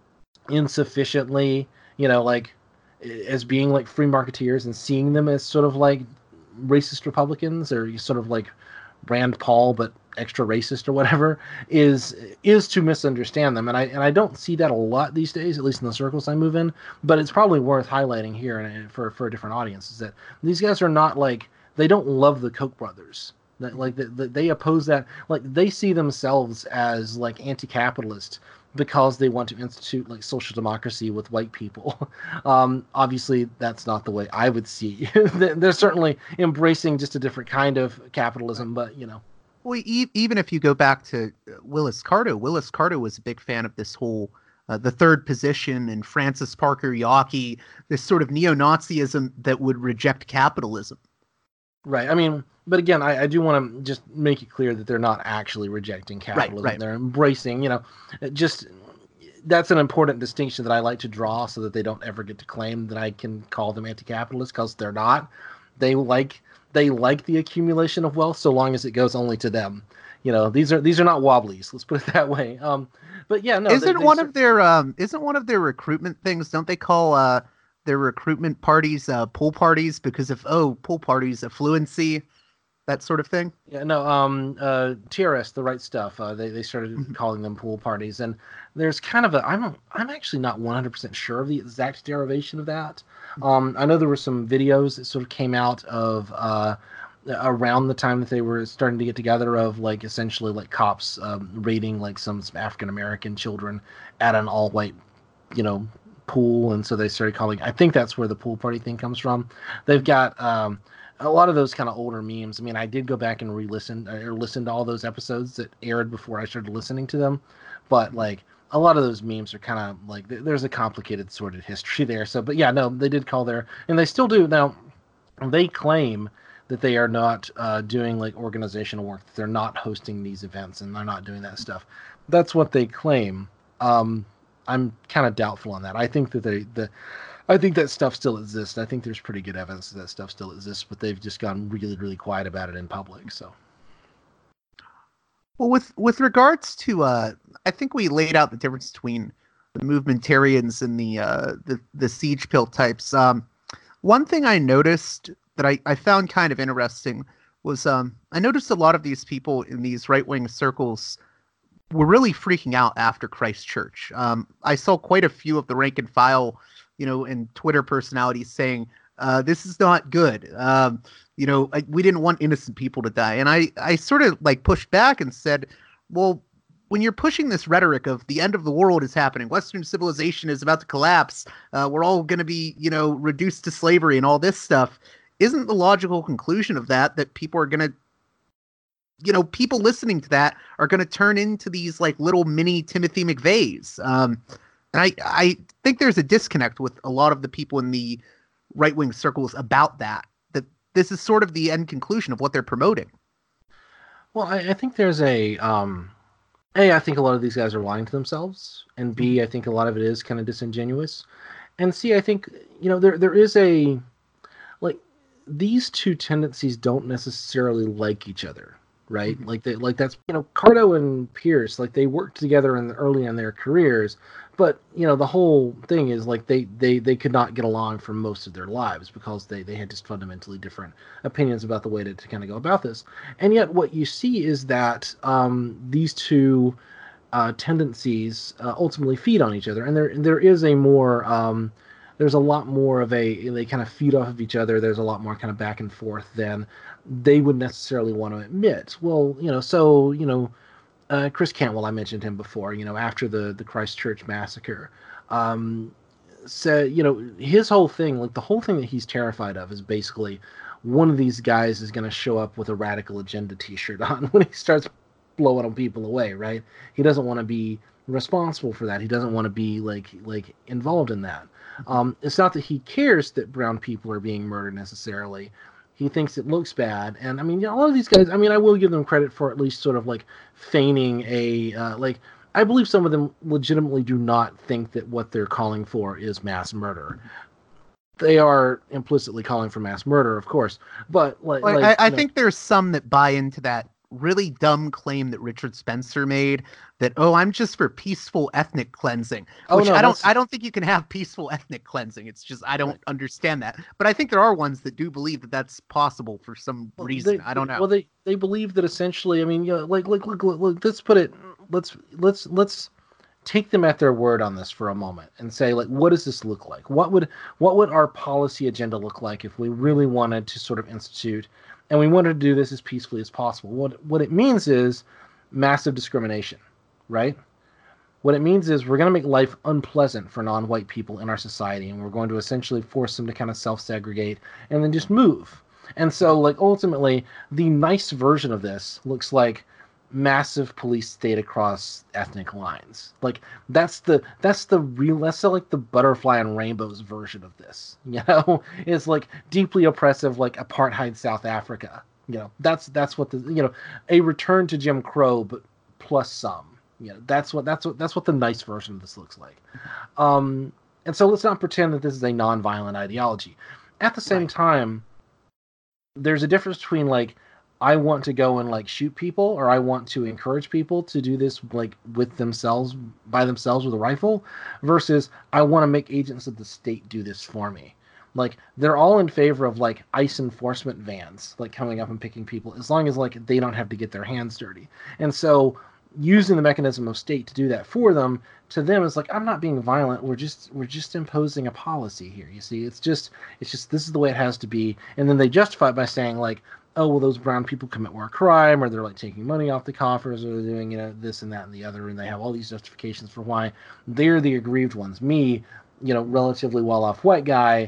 insufficiently, you know, like as being like free marketeers and seeing them as sort of like racist Republicans or sort of like Rand Paul but extra racist or whatever is is to misunderstand them. And I and I don't see that a lot these days, at least in the circles I move in, but it's probably worth highlighting here and for for a different audience, is that these guys are not like, they don't love the Koch brothers. That like that the, they oppose that, like they see themselves as like anti-capitalist because they want to institute like social democracy with white people. Um, obviously, that's not the way I would see. They're certainly embracing just a different kind of capitalism, but you know. Well, e- even if you go back to Willis Carto, Willis Carto was a big fan of this whole uh, the third position and Francis Parker Yockey, this sort of neo-Nazism that would reject capitalism. Right. I mean, but again, I, I do want to just make it clear that they're not actually rejecting capitalism. Right, right. They're embracing, you know, just that's an important distinction that I like to draw so that they don't ever get to claim that I can call them anti-capitalist, because they're not. They like they like the accumulation of wealth so long as it goes only to them. You know, these are these are not wobblies. Let's put it that way. Um, but yeah, no. Isn't they, they one cer- of their um isn't one of their recruitment things? Don't they call uh their recruitment parties uh pool parties because of oh pool parties affluency, that sort of thing? Yeah, no, um, uh, T R S, The Right Stuff, uh, they, they started Mm-hmm. calling them pool parties, and there's kind of a, I'm, I'm actually not one hundred percent sure of the exact derivation of that. Um, I know there were some videos that sort of came out of, uh, around the time that they were starting to get together, of like essentially like cops, um, raiding like some, some African-American children at an all-white, you know, pool, and so they started calling, I think that's where the pool party thing comes from. They've got, um, a lot of those kind of older memes. I mean, I did go back and re-listen or listen to all those episodes that aired before I started listening to them. But like a lot of those memes are kind of like, there's a complicated sordid history there. So, but yeah, no, they did call their, and they still do. Now, they claim that they are not uh, doing like organizational work, that they're not hosting these events and they're not doing that stuff. That's what they claim. Um, I'm kind of doubtful on that. I think that they, the, I think that stuff still exists. I think there's pretty good evidence that, that stuff still exists, but they've just gone really, really quiet about it in public. So, well, with with regards to, uh, I think we laid out the difference between the movementarians and the uh, the the siege pill types. Um, one thing I noticed that I, I found kind of interesting was um, I noticed a lot of these people in these right wing circles were really freaking out after Christchurch. Um, I saw quite a few of the rank and file, you know, and Twitter personalities saying, uh, this is not good. Um, you know, I, we didn't want innocent people to die. And I, I sort of like pushed back and said, well, when you're pushing this rhetoric of the end of the world is happening, Western civilization is about to collapse, uh, we're all going to be, you know, reduced to slavery and all this stuff, isn't the logical conclusion of that that people are going to, you know, people listening to that are going to turn into these like little mini Timothy McVeighs. Um, and I, I think there's a disconnect with a lot of the people in the right wing circles about that, that this is sort of the end conclusion of what they're promoting. Well, I, I think there's a, um, A, I think a lot of these guys are lying to themselves, and B, I think a lot of it is kind of disingenuous. And C, I think, you know, there there is a, like, these two tendencies don't necessarily like each other. Right, mm-hmm. like they, like that's you know, Cardo and Pierce, like they worked together in the, early in their careers, but you know the whole thing is like they they they could not get along for most of their lives because they they had just fundamentally different opinions about the way to, to kind of go about this. And yet, what you see is that um, these two uh, tendencies uh, ultimately feed on each other, and there there is a more um, there's a lot more of a they kind of feed off of each other. There's a lot more kind of back and forth than they would necessarily want to admit. Well, you know, so, you know, uh, Chris Cantwell, I mentioned him before, you know, after the, the Christchurch massacre, um, said, you know, his whole thing, like the whole thing that he's terrified of is basically one of these guys is going to show up with a radical agenda t-shirt on when he starts blowing on people away, right? He doesn't want to be responsible for that. He doesn't want to be like, like involved in that. Um, it's not that he cares that brown people are being murdered necessarily. He thinks it looks bad. And I mean, you know, a lot of these guys, I mean, I will give them credit for at least sort of like feigning a, uh, like, I believe some of them legitimately do not think that what they're calling for is mass murder. They are implicitly calling for mass murder, of course. But like, well, like I, I know, think there's some that buy into that really dumb claim that Richard Spencer made that, oh, I'm just for peaceful ethnic cleansing, Oh, which no, I don't, that's- I don't think you can have peaceful ethnic cleansing. It's just, I don't Right. understand that. But I think there are ones that do believe that that's possible for some Well, reason. they- I don't know. Well, they, they believe that essentially, I mean, you know, like, like, look, look, look, let's put it, let's, let's, let's take them at their word on this for a moment and say, like, what does this look like? What would, what would our policy agenda look like if we really wanted to sort of institute, and we wanted to do this as peacefully as possible? What, what it means is massive discrimination, right? What it means is we're going to make life unpleasant for non-white people in our society, and we're going to essentially force them to kind of self-segregate and then just move. And so, like, ultimately, the nice version of this looks like massive police state across ethnic lines. Like, that's the that's the real that's the, like the butterfly and rainbows version of this. You know, it's like deeply oppressive, like apartheid South Africa. You know, that's that's what the you know a return to Jim Crow, but plus some. You know, that's what that's what that's what the nice version of this looks like. Um, and so let's not pretend that this is a non-violent ideology. At the same Right. time, there's a difference between like I want to go and like shoot people, or I want to encourage people to do this like with themselves by themselves with a rifle, versus I want to make agents of the state do this for me. Like they're all in favor of like ICE enforcement vans, like coming up and picking people, as long as like they don't have to get their hands dirty. And so using the mechanism of state to do that for them, to them is like, I'm not being violent. We're just we're just imposing a policy here. You see, it's just it's just this is the way it has to be. And then they justify it by saying like, oh, well, those brown people commit war crime, or they're like taking money off the coffers, or they're doing, you know, this and that and the other, and they have all these justifications for why they're the aggrieved ones. Me, you know, relatively well-off white guy,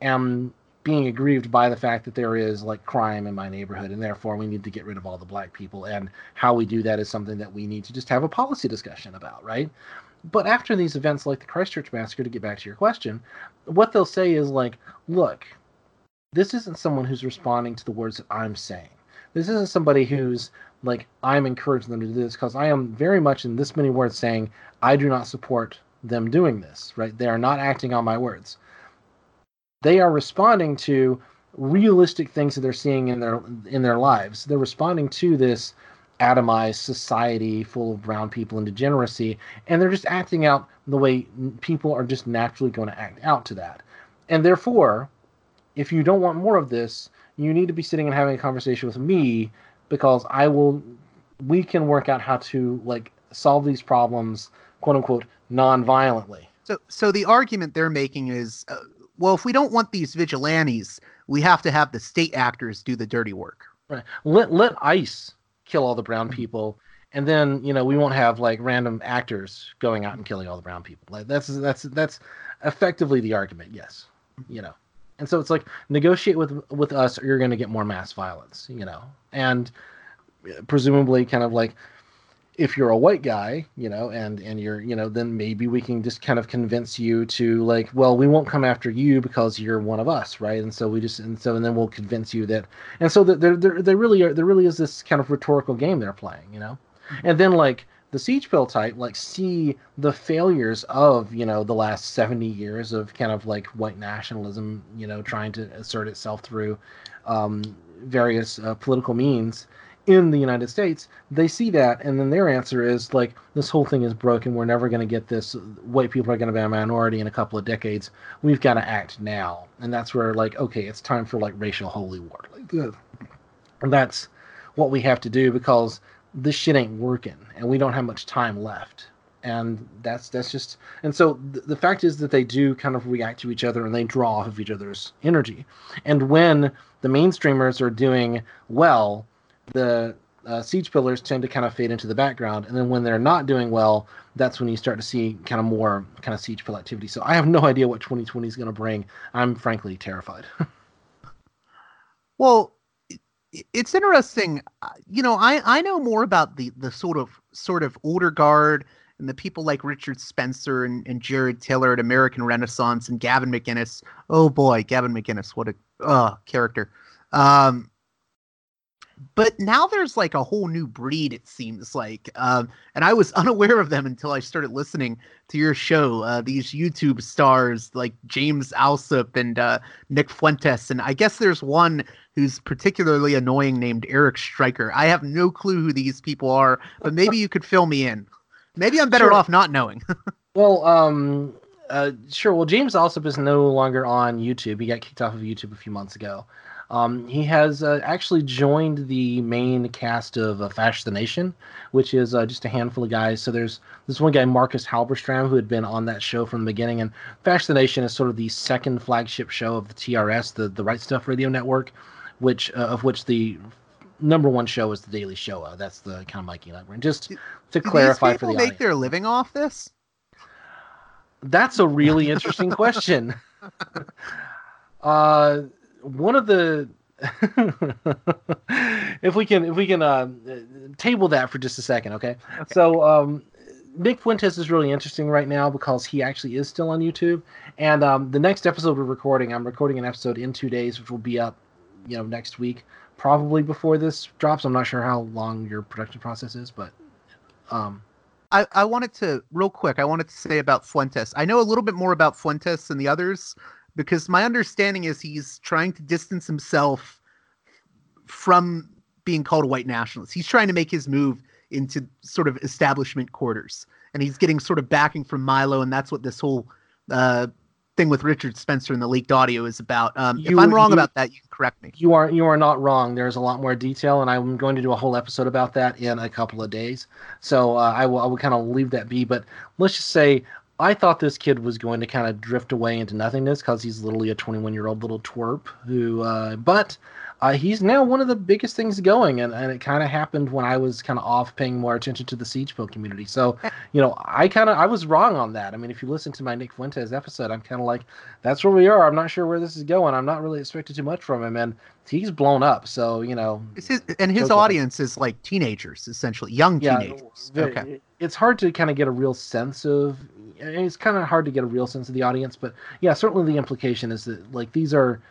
am being aggrieved by the fact that there is like crime in my neighborhood, and therefore we need to get rid of all the black people. And how we do that is something that we need to just have a policy discussion about, right? But after these events like the Christchurch massacre, to get back to your question, what they'll say is like, look, this isn't someone who's responding to the words that I'm saying. This isn't somebody who's like, I'm encouraging them to do this, because I am very much in this many words saying, I do not support them doing this, right? They are not acting on my words. They are responding to realistic things that they're seeing in their in their lives. They're responding to this atomized society full of brown people and degeneracy, and they're just acting out the way people are just naturally going to act out to that. And therefore, if you don't want more of this, you need to be sitting and having a conversation with me, because I will, we can work out how to like solve these problems, quote unquote, non-violently. So, so the argument they're making is, uh, well, if we don't want these vigilantes, we have to have the state actors do the dirty work. Right. Let let ICE kill all the brown people, and then you know we won't have like random actors going out and killing all the brown people. Like that's that's that's effectively the argument. Yes, you know. And so it's like, negotiate with with us, or you're going to get more mass violence. You know, and presumably, kind of like, if you're a white guy, you know, and, and you're, you know, then maybe we can just kind of convince you to like, well, we won't come after you because you're one of us, right? And so we just, and so, and then we'll convince you that, and so that there, there, there really are, there really is this kind of rhetorical game they're playing, you know? And then like the Siege Pill type, like see the failures of, you know, the last seventy years of kind of like white nationalism, you know, trying to assert itself through um, various uh, political means in the United States. They see that, and then their answer is like, this whole thing is broken, we're never going to get this, white people are going to be a minority in a couple of decades, we've got to act now. And that's where like, okay, it's time for like racial holy war. Like, and that's what we have to do, because this shit ain't working and we don't have much time left. And that's that's just, and so th- the fact is that they do kind of react to each other, and they draw off of each other's energy. And when the mainstreamers are doing well, the uh, Siege Pillars tend to kind of fade into the background, and then when they're not doing well, that's when you start to see kind of more kind of Siege Pill activity. So I have no idea what twenty twenty is going to bring. I'm frankly terrified. Well, it's interesting. You know, I, I know more about the, the sort of sort of older guard and the people like Richard Spencer and, and Jared Taylor at American Renaissance and Gavin McInnes. Oh boy, Gavin McInnes, what a uh, character. Um, But now there's like a whole new breed, it seems like. Um, and I was unaware of them until I started listening to your show. Uh, these YouTube stars like James Alsop and uh, Nick Fuentes. And I guess there's one who's particularly annoying named Eric Stryker. I have no clue who these people are, but maybe you could fill me in. Maybe I'm better Sure. off not knowing. Well, um, uh, sure. Well, James Alsop is no longer on YouTube. He got kicked off of YouTube a few months ago. Um, he has uh, actually joined the main cast of uh, Fash the Nation, which is uh, just a handful of guys. So there's this one guy, Marcus Halberstram, who had been on that show from the beginning. And Fash the Nation is sort of the second flagship show of the T R S, the, the Right Stuff Radio Network, which uh, of which the number one show is the Daily Show. Uh, that's the kind of Mikey Network. And just to Do clarify these for people the make audience, their living off this? that's a really interesting question. Uh, one of the if we can if we can uh, table that for just a second, okay? okay. So um, Nick Fuentes is really interesting right now because he actually is still on YouTube, and um, the next episode we're recording, I'm recording an episode in two days, which will be up, you know, next week, probably before this drops. I'm not sure how long your production process is, but um. I, I wanted to, real quick, I wanted to say about Fuentes. I know a little bit more about Fuentes than the others, because my understanding is he's trying to distance himself from being called a white nationalist. He's trying to make his move into sort of establishment quarters, and he's getting sort of backing from Milo, and that's what this whole uh, thing with Richard Spencer and the leaked audio is about. Um, You- if I'm wrong you- about that, you can correct me. You are you are not wrong. There's a lot more detail, and I'm going to do a whole episode about that in a couple of days. So uh, I will I will kind of leave that be. But let's just say I thought this kid was going to kind of drift away into nothingness because he's literally a twenty-one-year-old little twerp who. Uh, but uh, he's now one of the biggest things going, and, and it kind of happened when I was kind of off paying more attention to the Siege Pill community. So, you know, I kind of I was wrong on that. I mean, if you listen to my Nick Fuentes episode, I'm kind of like, that's where we are. I'm not sure where this is going. I'm not really expecting too much from him, and he's blown up. So, you know, It's his, and his Joke audience is like teenagers, essentially, young yeah, teenagers. the- Okay. it's hard to kind of get a real sense of. It's kind of hard to get a real sense of the audience, but yeah, certainly the implication is that like these are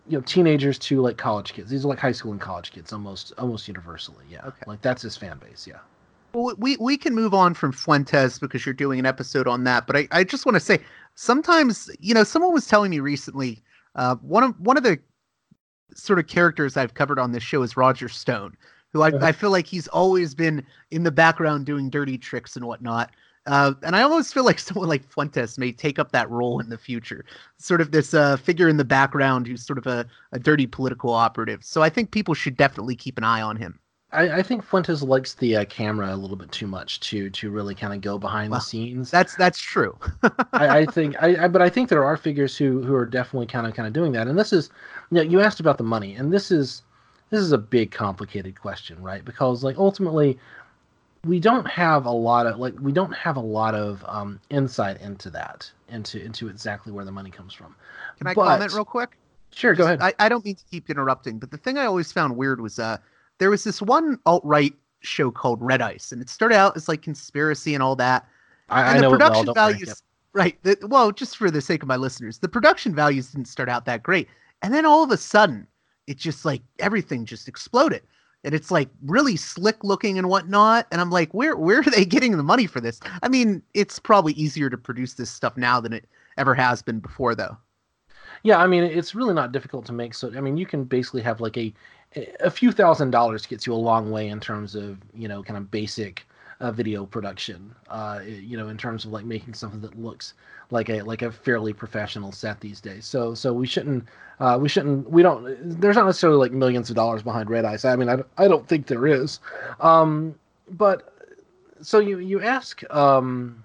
you know, teenagers to like college kids. These are like high school and college kids, almost almost universally. Yeah, Okay. like that's his fan base. Yeah. Well, we we can move on from Fuentes because you're doing an episode on that. But I, I just want to say, sometimes, you know, someone was telling me recently, uh, one of one of the sort of characters I've covered on this show is Roger Stone, who I, Uh-huh. I feel like he's always been in the background doing dirty tricks and whatnot. Uh, and I almost feel like someone like Fuentes may take up that role in the future, sort of this uh, figure in the background who's sort of a, a dirty political operative. So I think people should definitely keep an eye on him. I, I think Fuentes likes the uh, camera a little bit too much to to really kind of go behind Well, the scenes. That's that's true. I, I think, I, I but I think there are figures who who are definitely kind of kind of doing that. And this is, you know, you asked about the money, and this is this is a big complicated question, right? Because like ultimately, we don't have a lot of like we don't have a lot of um, insight into that, into into exactly where the money comes from. Can I But- comment real quick? Sure, go ahead. I, I don't mean to keep interrupting, but the thing I always found weird was uh there was this one alt-right show called Red Ice, and it started out as like conspiracy and all that. I, I And know the it well. production Don't worry. values, Yep. right? The, well, just for the sake of my listeners, the production values didn't start out that great, and then all of a sudden, it just like everything just exploded, and it's like really slick looking and whatnot. And I'm like, where where are they getting the money for this? I mean, it's probably easier to produce this stuff now than it ever has been before, though. Yeah, I mean, it's really not difficult to make. So, I mean, you can basically have like a a few thousand dollars gets you a long way in terms of, you know, kind of basic uh, video production. Uh, you know, in terms of like making something that looks like a like a fairly professional set these days. So, so we shouldn't uh, we shouldn't we don't. There's not necessarily like millions of dollars behind Red Ice. I mean, I, I don't think there is. Um, but so you you ask. Um,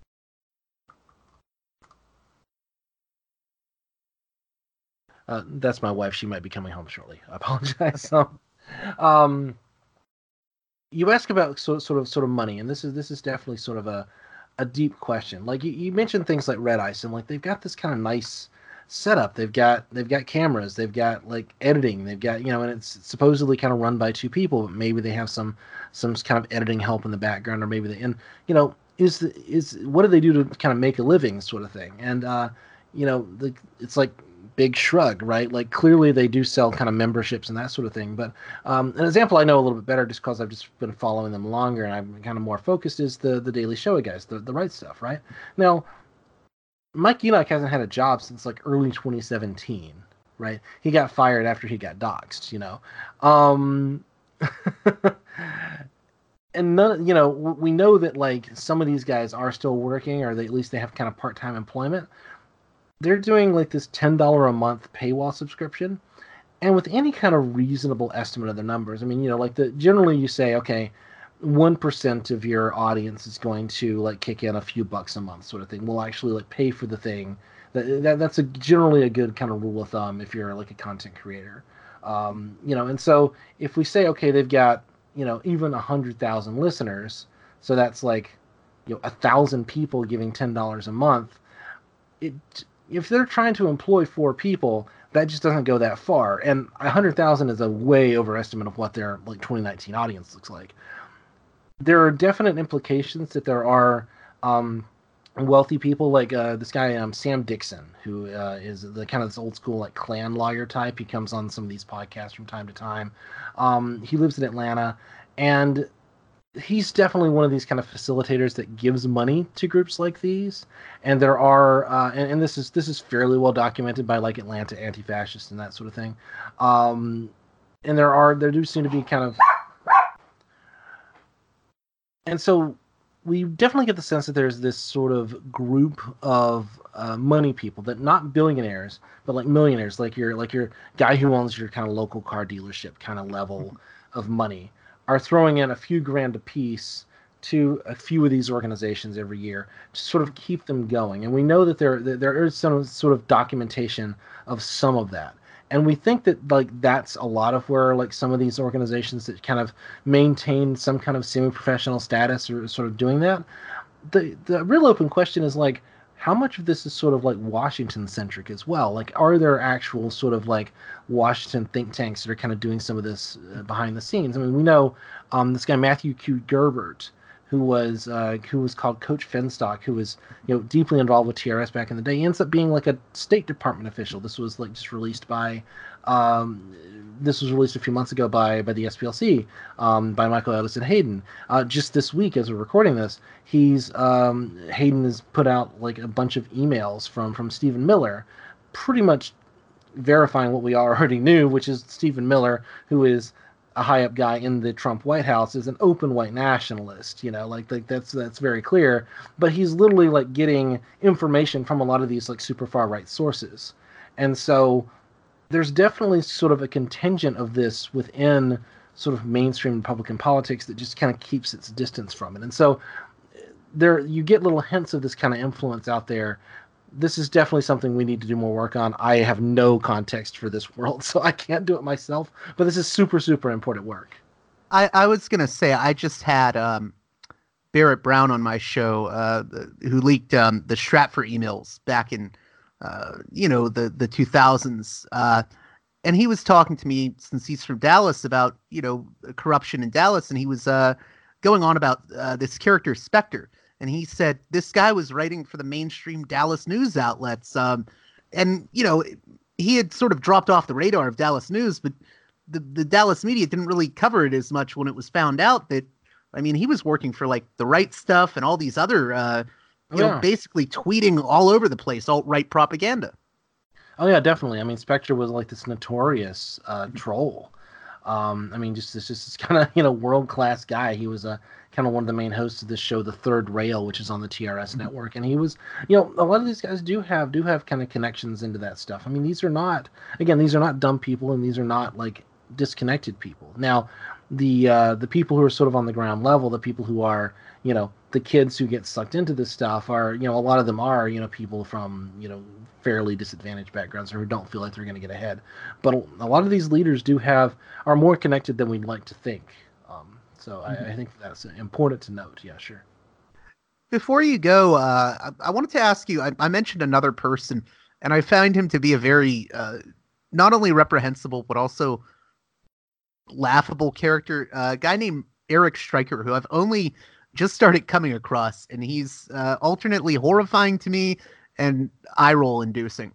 Uh, that's my wife. She might be coming home shortly. I apologize. So, um, you ask about sort sort of sort of money, and this is this is definitely sort of a a deep question. Like you, you mentioned things like Red Ice, and like they've got this kind of nice setup. They've got they've got cameras. They've got like editing. They've got, you know, and it's supposedly kind of run by two people, but maybe they have some some kind of editing help in the background, or maybe they and you know is the, is what do they do to kind of make a living, sort of thing. And uh, you know, the, it's like big shrug, right? Like clearly they do sell kind of memberships and that sort of thing. But um, an example I know a little bit better, just because I've just been following them longer and I'm kind of more focused, is the the Daily Show guys, the the right stuff, right? Now, Mike Enoch hasn't had a job since like early twenty seventeen, right? He got fired after he got doxxed, you know. Um, and none, you know, we know that like some of these guys are still working, or they at least they have kind of part-time employment. They're doing like this ten dollars a month paywall subscription, and with any kind of reasonable estimate of the numbers, I mean, you know, like the generally you say, okay, one percent of your audience is going to like kick in a few bucks a month, sort of thing. Will actually like pay for the thing. That, that that's a generally a good kind of rule of thumb if you're like a content creator, um, you know. And so if we say, okay, they've got, you know, even a hundred thousand listeners, so that's like, you know, a thousand people giving ten dollars a month. It if they're trying to employ four people, that just doesn't go that far. And a hundred thousand is a way overestimate of what their like twenty nineteen audience looks like. There are definite implications that there are um, wealthy people like uh, this guy um, Sam Dixon, who uh, is the kind of this old school like Klan lawyer type. He comes on some of these podcasts from time to time. Um, he lives in Atlanta, and he's definitely one of these kind of facilitators that gives money to groups like these. And there are, uh, and, and this is this is fairly well documented by like Atlanta Anti-Fascists and that sort of thing. Um, and there are there do seem to be kind of, and so we definitely get the sense that there's this sort of group of uh, money people, that not billionaires, but like millionaires, like your like your guy who owns your kind of local car dealership kind of level of money, are throwing in a few grand a piece to a few of these organizations every year to sort of keep them going. And we know that there there is some sort of documentation of some of that. And we think that like that's a lot of where like some of these organizations that kind of maintain some kind of semi-professional status are sort of doing that. The the real open question is like, how much of this is sort of like Washington centric as well? Like, are there actual sort of like Washington think tanks that are kind of doing some of this uh, behind the scenes? I mean, we know um, this guy Matthew Q. Gerbert, who was uh, who was called Coach Finstock, who was you know deeply involved with T R S back in the day. He ends up being like a State Department official. This was like just released by. Um, this was released a few months ago by by the S P L C um, by Michael Edison Hayden. Uh, just this week, as we're recording this, he's um, Hayden has put out like a bunch of emails from from Stephen Miller, pretty much verifying what we already knew, which is Stephen Miller, who is a high up guy in the Trump White House, is an open white nationalist. You know, like like that's that's very clear. But he's literally like getting information from a lot of these like super far right sources, and so. There's definitely sort of a contingent of this within sort of mainstream Republican politics that just kind of keeps its distance from it. And so there you get little hints of this kind of influence out there. This is definitely something we need to do more work on. I have no context for this world, so I can't do it myself. But this is super, super important work. I, I was going to say, I just had um, Barrett Brown on my show uh, who leaked um, the Stratfor emails back in Uh, you know, the, the two thousands. Uh, and he was talking to me, since he's from Dallas, about, you know, corruption in Dallas. And he was uh, going on about uh, this character, Spectre. And he said this guy was writing for the mainstream Dallas news outlets. Um, and, you know, he had sort of dropped off the radar of Dallas news, but the, the Dallas media didn't really cover it as much when it was found out that, I mean, he was working for like The Right Stuff and all these other uh You know, yeah. basically tweeting all over the place, alt-right propaganda. Oh yeah, definitely. I mean, Spectre was like this notorious uh, troll. Um, I mean, just this just this kind of you know world-class guy. He was a uh, kind of one of the main hosts of this show, The Third Rail, which is on the T R S network, and he was, you know, a lot of these guys do have do have kind of connections into that stuff. I mean, these are not, again, these are not dumb people, and these are not like disconnected people. Now, the uh, the people who are sort of on the ground level, the people who are, you know, the kids who get sucked into this stuff are, you know, a lot of them are, you know, people from, you know, fairly disadvantaged backgrounds or who don't feel like they're going to get ahead. But a lot of these leaders do have, are more connected than we'd like to think. Um, so mm-hmm. I, I think that's important to note. Yeah, sure. Before you go, uh, I, I wanted to ask you, I, I mentioned another person, and I found him to be a very, uh, not only reprehensible, but also laughable character, uh, a guy named Eric Stryker, who I've only just started coming across, and he's uh, alternately horrifying to me and eye roll inducing.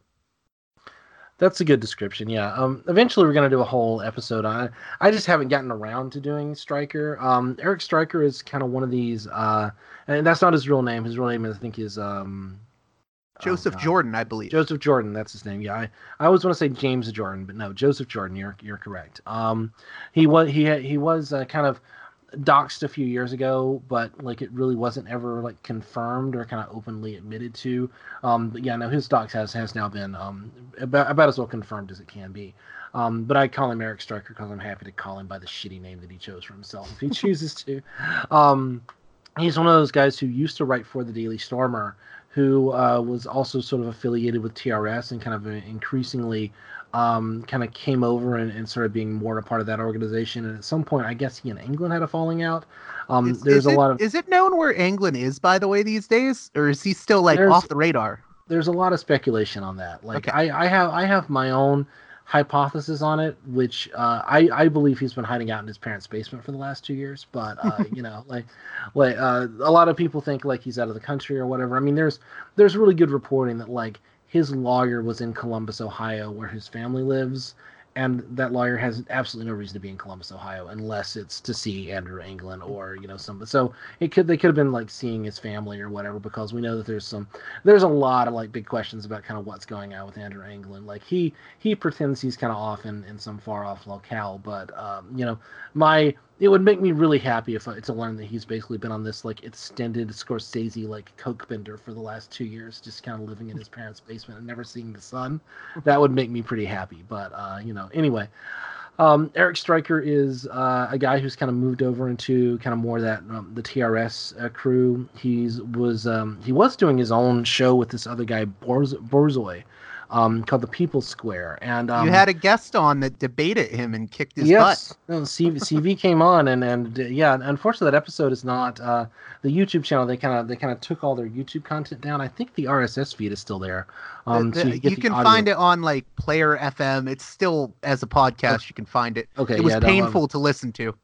That's a good description. Yeah. Um, eventually we're going to do a whole episode on it. I just haven't gotten around to doing Stryker. Um, Eric Stryker is kind of one of these, uh, and that's not his real name. His real name, is, I think, is um, Joseph oh, Jordan, I believe. Joseph Jordan, that's his name. Yeah, I, I always want to say James Jordan, but no, Joseph Jordan. You're you're correct. Um, he was he he was uh, kind of doxed a few years ago, but like it really wasn't ever like confirmed or kind of openly admitted to. Um, but yeah, no, his dox has has now been um about, about as well confirmed as it can be. Um, but I call him Eric Stryker because I'm happy to call him by the shitty name that he chose for himself if he chooses to. Um, he's one of those guys who used to write for the Daily Stormer, who uh, was also sort of affiliated with T R S and kind of increasingly um, kind of came over and, and started being more a part of that organization. And at some point, I guess he and England had a falling out. Um, is, there's is a it, lot of. Is it known where England is, by the way, these days, or is he still like There's- off the radar? There's a lot of speculation on that. Like Okay. I, I have I have my own hypothesis on it, which uh, I I believe he's been hiding out in his parents' basement for the last two years. But uh, you know, like like uh, a lot of people think like he's out of the country or whatever. I mean, there's there's really good reporting that like his lawyer was in Columbus, Ohio, where his family lives. And that lawyer has absolutely no reason to be in Columbus, Ohio, unless it's to see Andrew Anglin or, you know, somebody. So it could they could have been like seeing his family or whatever, because we know that there's some there's a lot of like big questions about kind of what's going on with Andrew Anglin. Like he he pretends he's kind of off in, in some far off locale, but um, you know, my it would make me really happy if I, to learn that he's basically been on this like extended Scorsese like coke bender for the last two years, just kind of living in his parents' basement and never seeing the sun. That would make me pretty happy. But uh, you know, anyway, um, Eric Stryker is uh, a guy who's kind of moved over into kind of more that um, the T R S uh, crew. He's was um, he was doing his own show with this other guy Borz- Borzoi. Um, called the People's Square, and um, You had a guest on that debated him and kicked his yes, butt. no, C V, C V came on, and and uh, yeah, unfortunately that episode is not uh, the YouTube channel. They kind of they kind of took all their YouTube content down. I think the R S S feed is still there. Um, The- so the- you, get you the can audio. find it on like Player F M. It's still as a podcast. You can find it. Okay, It was yeah, no, um, painful to listen to.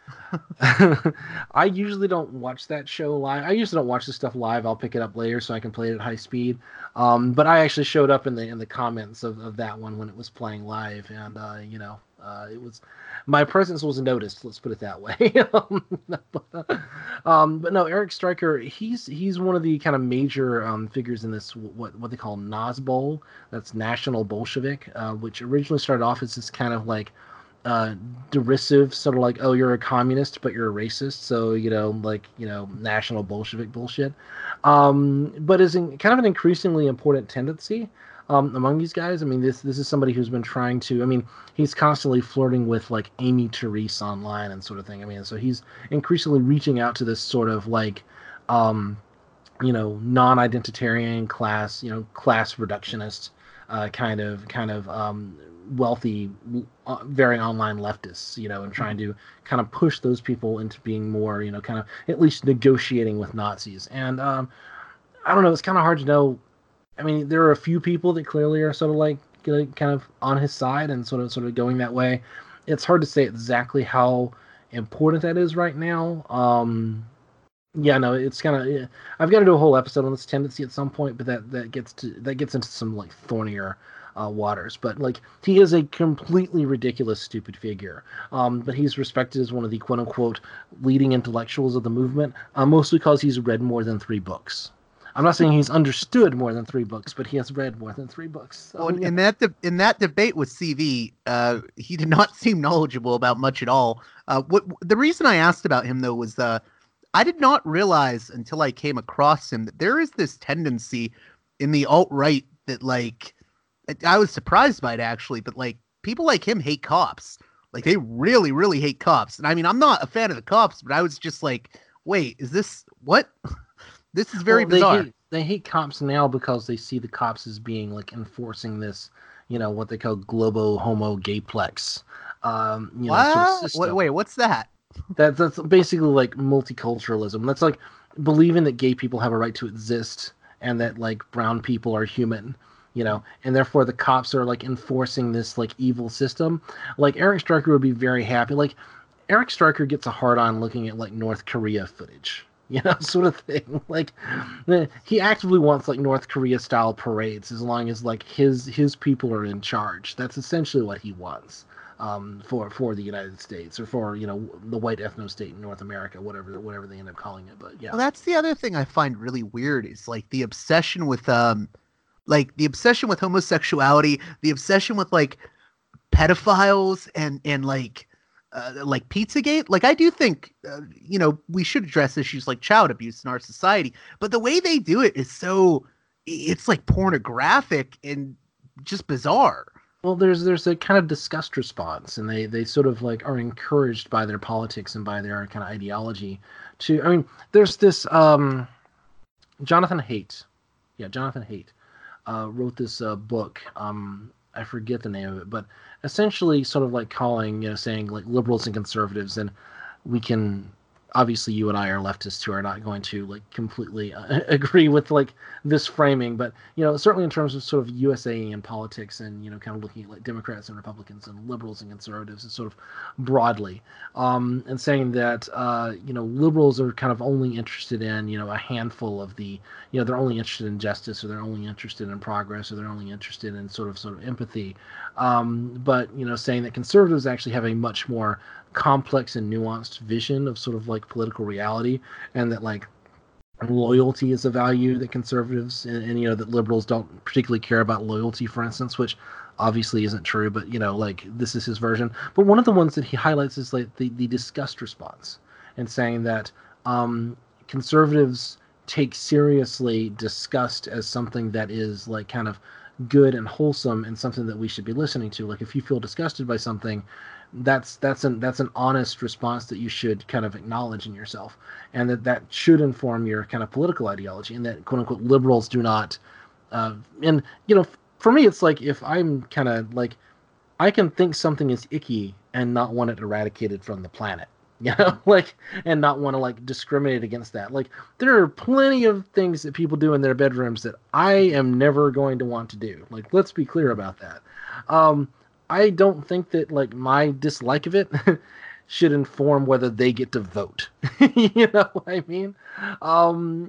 I usually don't watch that show live. I usually don't watch this stuff live. I'll pick it up later so I can play it at high speed. Um, but I actually showed up in the in the comments of, of that one when it was playing live, and uh, you know, uh, it was my presence was noticed. Let's put it that way. um, but no, Eric Stryker, he's he's one of the kind of major um, figures in this what what they call Nazbol. That's National Bolshevik, uh, which originally started off as this kind of like uh, derisive, sort of like, oh, you're a communist, but you're a racist. So, you know, like, you know, National Bolshevik bullshit. Um, but is in, kind of an increasingly important tendency um, among these guys. I mean, this this is somebody who's been trying to, I mean, he's constantly flirting with like Amy Therese online and sort of thing. I mean, so he's increasingly reaching out to this sort of like, um, you know, non-identitarian class, you know, class reductionist uh, kind of, kind of, um, wealthy, uh, very online leftists, you know, and trying to kind of push those people into being more, you know, kind of at least negotiating with Nazis. And um, I don't know, it's kind of hard to know. I mean, there are a few people that clearly are sort of like kind of on his side and sort of sort of going that way. It's hard to say exactly how important that is right now. Um, yeah, no, it's kind of. Yeah, I've got to do a whole episode on this tendency at some point, but that that gets to that gets into some like thornier Uh, waters. But like, he is a completely ridiculous, stupid figure. Um, but he's respected as one of the quote unquote leading intellectuals of the movement, uh, mostly because he's read more than three books. I'm not saying he's understood more than three books, but he has read more than three books. So, well, yeah. in that de- in that debate with C V, uh, he did not seem knowledgeable about much at all. Uh, what the reason I asked about him though was uh, I did not realize until I came across him that there is this tendency in the alt-right that like. I was surprised by it actually, but like people like him hate cops. Like they really, really hate cops. And I mean, I'm not a fan of the cops, but I was just like, wait, is this what? This is very well, they bizarre. Hate, they hate cops now because they see the cops as being like enforcing this, you know, what they call globo homo gayplex. Um, you what? know, sort of system. Wait, wait, what's that? That that's basically like multiculturalism. That's like believing that gay people have a right to exist and that like brown people are human. You know, and therefore the cops are like enforcing this like evil system. Like Eric Stryker would be very happy. Like Eric Stryker gets a hard on looking at like North Korea footage, you know, sort of thing. Like he actively wants like North Korea style parades as long as like his his people are in charge. That's essentially what he wants um, for for the United States or for, you know, the white ethno state in North America, whatever whatever they end up calling it. But yeah, well, that's the other thing I find really weird is like the obsession with um. Like the obsession with homosexuality, the obsession with like pedophiles and and like uh, like Pizzagate. Like I do think uh, you know we should address issues like child abuse in our society, but the way they do it is so it's like pornographic and just bizarre. Well, there's there's a kind of disgust response, and they they sort of like are encouraged by their politics and by their kind of ideology. To I mean, there's this um, Jonathan Haidt, yeah, Jonathan Haidt. Uh, wrote this uh, book. Um, I forget the name of it, but essentially, sort of like calling, you know, saying like liberals and conservatives, and we can. Obviously, you and I are leftists who are not going to like completely uh, agree with like this framing, but you know, certainly in terms of sort of U S A and politics, and you know, kind of looking at like Democrats and Republicans and liberals and conservatives, and sort of broadly, um, and saying that uh, you know, liberals are kind of only interested in you know a handful of the you know they're only interested in justice, or they're only interested in progress, or they're only interested in sort of sort of empathy, um, but you know, saying that conservatives actually have a much more complex and nuanced vision of sort of like political reality, and that like loyalty is a value that conservatives and, and you know that liberals don't particularly care about loyalty, for instance, which obviously isn't true, but you know, like this is his version. But one of the ones that he highlights is like the, the disgust response, and saying that um, conservatives take seriously disgust as something that is like kind of good and wholesome and something that we should be listening to. Like if you feel disgusted by something, that's that's an that's an honest response that you should kind of acknowledge in yourself, and that that should inform your kind of political ideology, and that quote unquote liberals do not uh, and you know, for me it's like if I'm kind of like I can think something is icky and not want it eradicated from the planet, you know, like, and not want to like discriminate against that. Like there are plenty of things that people do in their bedrooms that I am never going to want to do. Like let's be clear about that. um I don't think that like my dislike of it should inform whether they get to vote. You know what I mean? Um,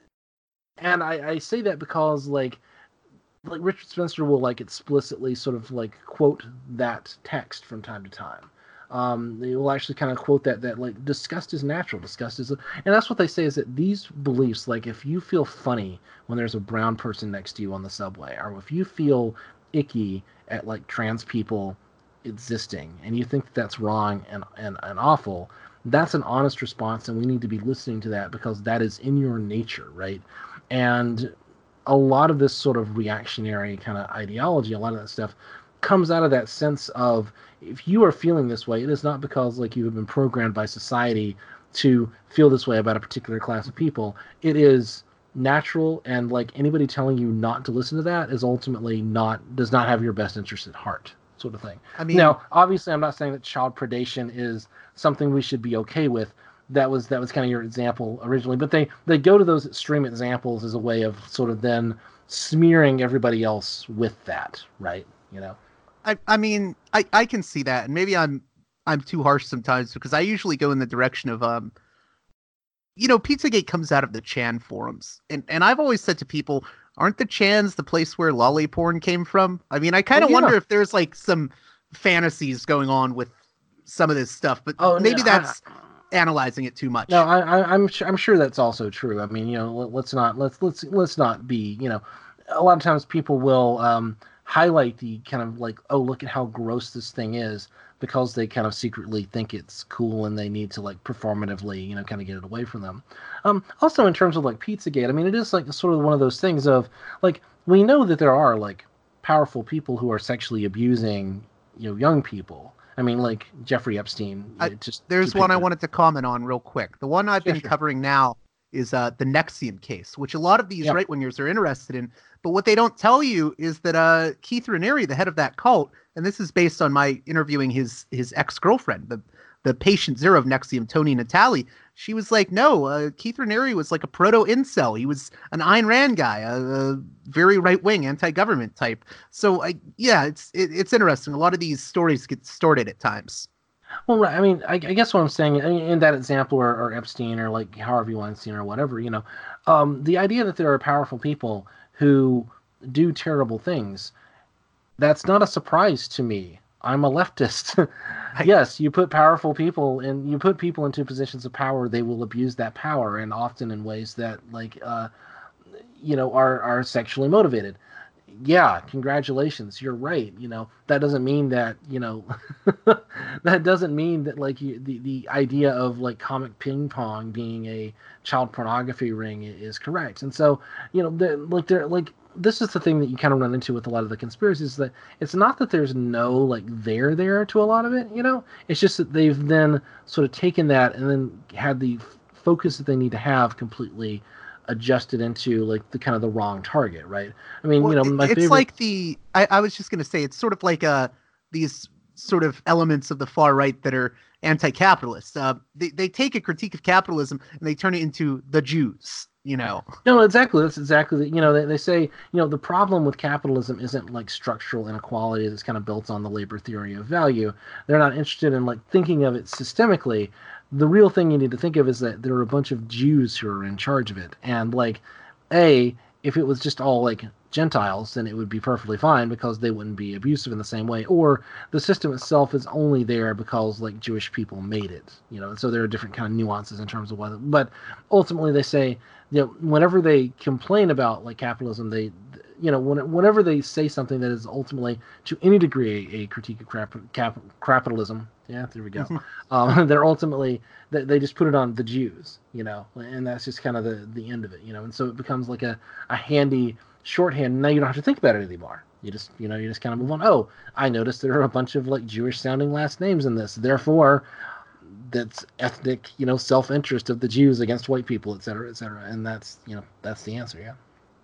and I, I say that because like like Richard Spencer will like explicitly sort of like quote that text from time to time. Um, they will actually kind of quote that that like disgust is natural, disgust is, a, and that's what they say is that these beliefs, like if you feel funny when there's a brown person next to you on the subway, or if you feel icky at like trans people existing, and you think that that's wrong and and, and awful, that's an honest response, and we need to be listening to that because that is in your nature, right? And a lot of this sort of reactionary kind of ideology, a lot of that stuff comes out of that sense of, if you are feeling this way, it is not because like you have been programmed by society to feel this way about a particular class of people. It is natural, and like anybody telling you not to listen to that is ultimately not, does not have your best interest at heart, sort of thing. I mean, now obviously I'm not saying that child predation is something we should be okay with. That was that was kind of your example originally, but they they go to those extreme examples as a way of sort of then smearing everybody else with that, right? You know. I, I mean, I, I can see that, and maybe I'm I'm too harsh sometimes because I usually go in the direction of um, you know, Pizzagate comes out of the Chan forums, and and I've always said to people, aren't the Chans the place where lolly porn came from? I mean, I kind of oh, yeah. wonder if there's like some fantasies going on with some of this stuff, but oh, maybe no, that's I, analyzing it too much. No, I, I, I'm sure I'm sure that's also true. I mean, you know, let, let's not let's let's let's not be, you know, a lot of times people will um. highlight the kind of like, oh, look at how gross this thing is, because they kind of secretly think it's cool and they need to like performatively, you know, kind of get it away from them. Um, also in terms of like Pizzagate, I mean, it is like sort of one of those things of like, we know that there are like powerful people who are sexually abusing, you know, young people. I mean, like Jeffrey Epstein. I, just There's one I wanted to comment on real quick. The one I've sure, been sure. covering now is uh, the N X I V M case, which a lot of these yep. right-wingers are interested in. But what they don't tell you is that uh, Keith Raniere, the head of that cult, and this is based on my interviewing his his ex-girlfriend, the the patient zero of N X I V M, Tony Natali, she was like, no, uh, Keith Raniere was like a proto-incel. He was an Ayn Rand guy, a, a very right-wing, anti-government type. So, I, yeah, it's it, it's interesting. A lot of these stories get distorted at times. Well, right. I mean, I, I guess what I'm saying in that example, or, or Epstein, or like Harvey Weinstein, or whatever, you know, um, the idea that there are powerful people who do terrible things, that's not a surprise to me. I'm a leftist. Yes, you put powerful people in, you put people into positions of power, they will abuse that power, and often in ways that, like, uh, you know, are, are sexually motivated. Yeah, congratulations, you're right. You know, that doesn't mean that, you know, that doesn't mean that, like, you, the, the idea of, like, comic ping pong being a child pornography ring is correct. And so, you know, the, like, they're, like, this is the thing that you kind of run into with a lot of the conspiracies, that it's not that there's no, like, there there to a lot of it, you know? It's just that they've then sort of taken that and then had the f- focus that they need to have completely adjusted into like the kind of the wrong target, right? I mean, well, you know, my it's favorite... like the I, I was just going to say, it's sort of like uh these sort of elements of the far right that are anti-capitalist. Uh, they they take a critique of capitalism and they turn it into the Jews, you know. No, exactly. That's exactly the, you know, they, they say, you know, the problem with capitalism isn't like structural inequality that's kind of built on the labor theory of value. They're not interested in like thinking of it systemically. The real thing you need to think of is that there are a bunch of Jews who are in charge of it. And like, A, if it was just all like Gentiles, then it would be perfectly fine because they wouldn't be abusive in the same way. Or the system itself is only there because like Jewish people made it, you know. And so there are different kind of nuances in terms of whether, but ultimately they say, you know, whenever they complain about like capitalism, they, you know, when, whenever they say something that is ultimately to any degree a, a critique of crap, cap, capitalism, yeah, there we go. um, they're ultimately, they, they just put it on the Jews, you know, and that's just kind of the, the end of it, you know. And so it becomes like a, a handy shorthand. Now you don't have to think about it anymore. You just, you know, you just kind of move on. Oh, I noticed there are a bunch of like Jewish sounding last names in this. Therefore, that's ethnic, you know, self-interest of the Jews against white people, et cetera, et cetera. And that's, you know, that's the answer. Yeah.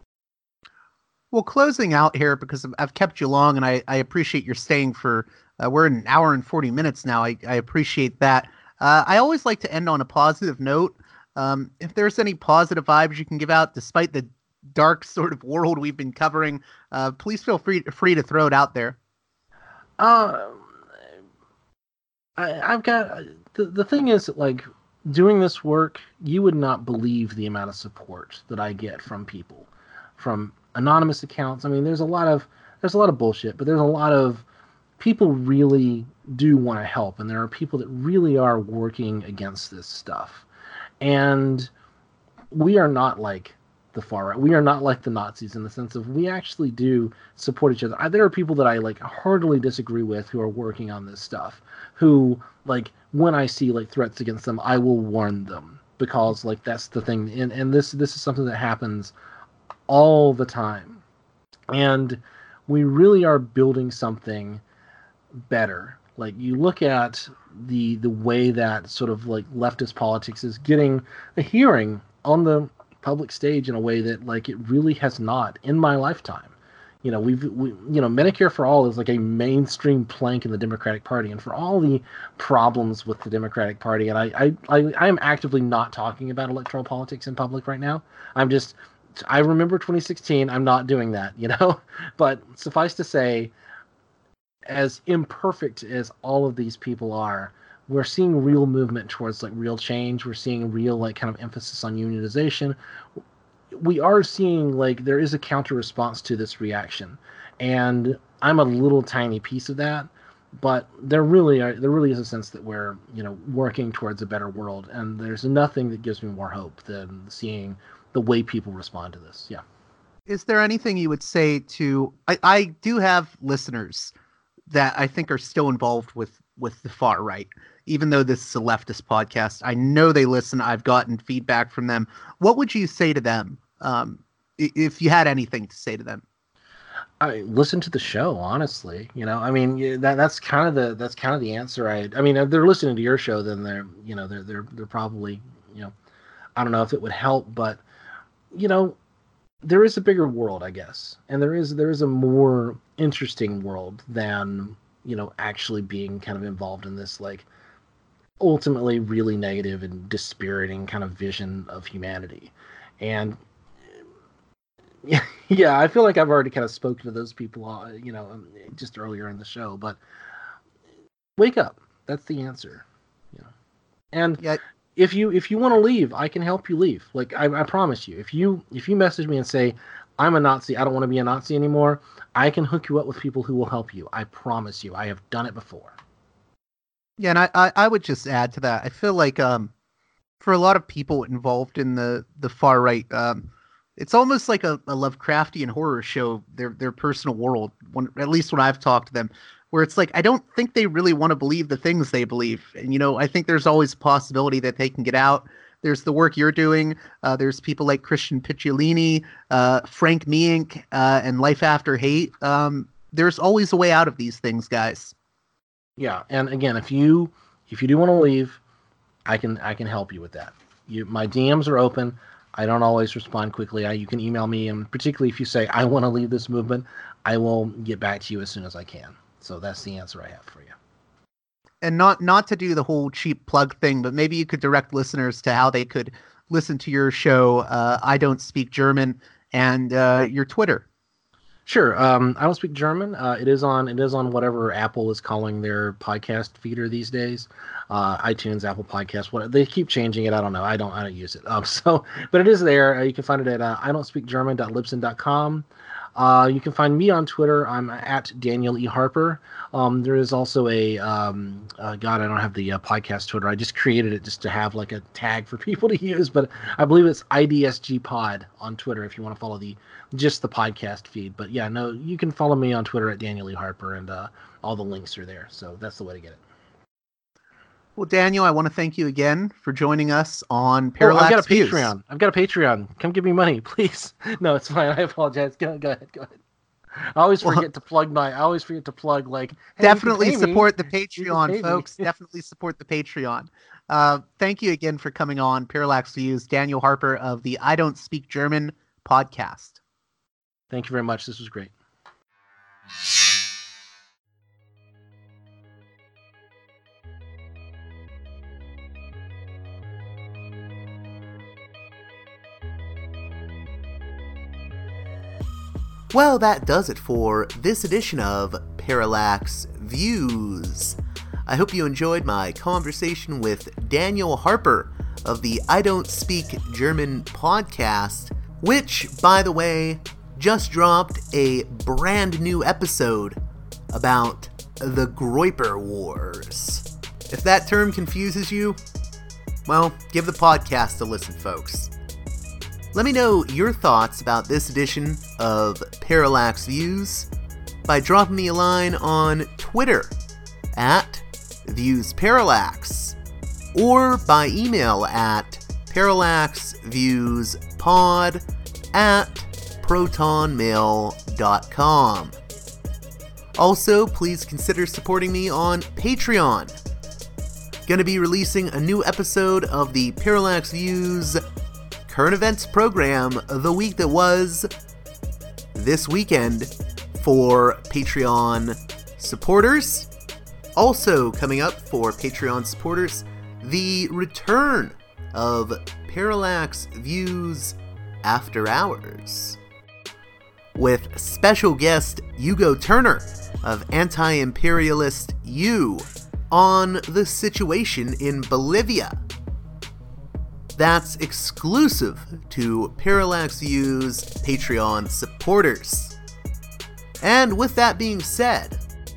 Well, closing out here, because I've kept you long and I, I appreciate your staying for, uh, we're in an hour and forty minutes now. I, I appreciate that. Uh, I always like to end on a positive note. Um, if there's any positive vibes you can give out, despite the dark sort of world we've been covering, uh, please feel free, free to throw it out there. Uh, I, I've got the the thing is like doing this work, you would not believe the amount of support that I get from people, from anonymous accounts. I mean, there's a lot of there's a lot of bullshit, but there's a lot of people really do want to help, and there are people that really are working against this stuff. And we are not like the far right. We are not like the Nazis in the sense of we actually do support each other. I, there are people that I like heartily disagree with who are working on this stuff, who like when I see like threats against them, I will warn them, because like that's the thing. And and this this is something that happens all the time. And we really are building something better. Like you look at the the way that sort of like leftist politics is getting a hearing on the public stage in a way that like it really has not in my lifetime. You know, we've we, you know, Medicare for All is like a mainstream plank in the Democratic Party, and for all the problems with the Democratic Party, and I I I, I am actively not talking about electoral politics in public right now. I'm just I remember twenty sixteen. I'm not doing that, you know. But suffice to say, as imperfect as all of these people are, we're seeing real movement towards like real change. We're seeing real like kind of emphasis on unionization. We are seeing like there is a counter response to this reaction, and I'm a little tiny piece of that. But there really are there really is a sense that we're you know working towards a better world, and there's nothing that gives me more hope than seeing the way people respond to this. Yeah. Is there anything you would say to? I, I do have listeners that I think are still involved with with the far right. Even though this is a leftist podcast, I know they listen. I've gotten feedback from them. What would you say to them um, if you had anything to say to them? I listen to the show, honestly. You know, I mean, that that's kind of the that's kind of the answer. I I mean, if they're listening to your show, then they're you know they're they're they're probably you know, I don't know if it would help, but you know, there is a bigger world, I guess, and there is there is a more interesting world than you know actually being kind of involved in this like ultimately really negative and dispiriting kind of vision of humanity. And yeah, yeah, I feel like I've already kind of spoken to those people, uh, you know, just earlier in the show. But wake up. That's the answer. You know, and yeah. if you if you want to leave, I can help you leave. Like I, I promise you, if you if you message me and say I'm a Nazi, I don't want to be a Nazi anymore, I can hook you up with people who will help you. I promise you. I have done it before. Yeah, and I, I, I would just add to that. I feel like um, for a lot of people involved in the, the far right, um, it's almost like a, a Lovecraftian horror show, their their personal world, when, at least when I've talked to them, where it's like, I don't think they really want to believe the things they believe. And, you know, I think there's always a possibility that they can get out. There's the work you're doing. Uh, there's people like Christian Picciolini, uh, Frank Meeink, uh, and Life After Hate. Um, there's always a way out of these things, guys. Yeah, and again, if you if you do want to leave, I can I can help you with that. You, my D Ms are open. I don't always respond quickly. I, you can email me, and particularly if you say I want to leave this movement, I will get back to you as soon as I can. So that's the answer I have for you. And not not to do the whole cheap plug thing, but maybe you could direct listeners to how they could listen to your show, uh, I Don't Speak German, and uh, your Twitter. Sure. Um, I don't speak German. Uh, it is on it is on whatever Apple is calling their podcast feeder these days. Uh, iTunes, Apple Podcasts, what they keep changing it. I don't know. I don't I don't use it. Um, so, but it is there. Uh, you can find it at uh, I don't speak german dot libsyn dot com. Uh, you can find me on Twitter. I'm at Daniel E. Harper. Um, there is also a, um, uh, God, I don't have the uh, podcast Twitter. I just created it just to have like a tag for people to use, but I believe it's I D S G Pod on Twitter if you want to follow the just the podcast feed. But yeah, no, you can follow me on Twitter at Daniel E. Harper, and uh, all the links are there. So that's the way to get it. Well, Daniel, I want to thank you again for joining us on Parallax Oh, I've got a Views. Patreon. I've got a Patreon. Come give me money, please. No, it's fine. I apologize. Go, go ahead. Go ahead. I always forget well, to plug my. I always forget to plug like. Hey, definitely support me. the Patreon, folks. Definitely support the Patreon. Uh, thank you again for coming on Parallax Views, Daniel Harper of the I Don't Speak German podcast. Thank you very much. This was great. Well, that does it for this edition of Parallax Views. I hope you enjoyed my conversation with Daniel Harper of the I Don't Speak German podcast, which, by the way, just dropped a brand new episode about the Groyper Wars. If that term confuses you, well, give the podcast a listen, folks. Let me know your thoughts about this edition of Parallax Views by dropping me a line on Twitter at ViewsParallax, or by email at parallaxviewspod at protonmail dot com. Also, please consider supporting me on Patreon. Gonna be releasing a new episode of the Parallax Views current events program the week that was this weekend for Patreon supporters. Also coming up for Patreon supporters, the return of Parallax Views After Hours, with special guest Hugo Turner of Anti-Imperialist U on the situation in Bolivia. That's exclusive to Parallax Views Patreon supporters. And with that being said,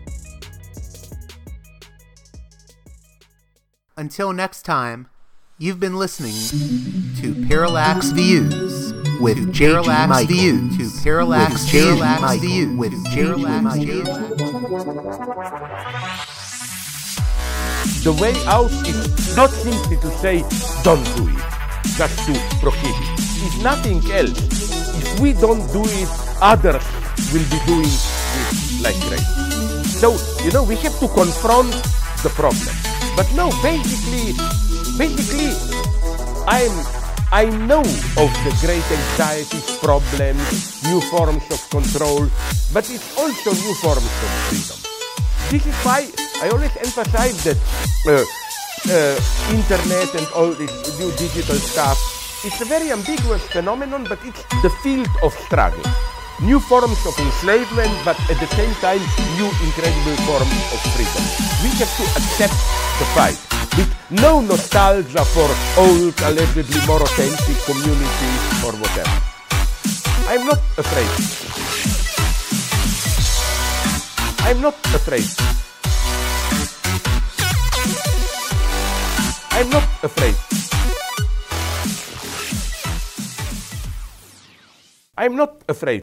until next time, you've been listening to Parallax Views with Parallax Views to Parallax Parallax Views with Parallax Views. The way out is not simply to say, don't do it, just to prohibit. It's nothing else. If we don't do it, others will be doing it like crazy. So, you know, we have to confront the problem. But no, basically, basically, I'm, I know of the great anxieties, problems, new forms of control, but it's also new forms of freedom. This is why I always emphasize that uh, uh, internet and all this new digital stuff, it's a very ambiguous phenomenon, but it's the field of struggle. New forms of enslavement, but at the same time, new incredible forms of freedom. We have to accept the fight with no nostalgia for old, allegedly more authentic communities or whatever. I'm not afraid. I'm not afraid. I'm not afraid. I'm not afraid.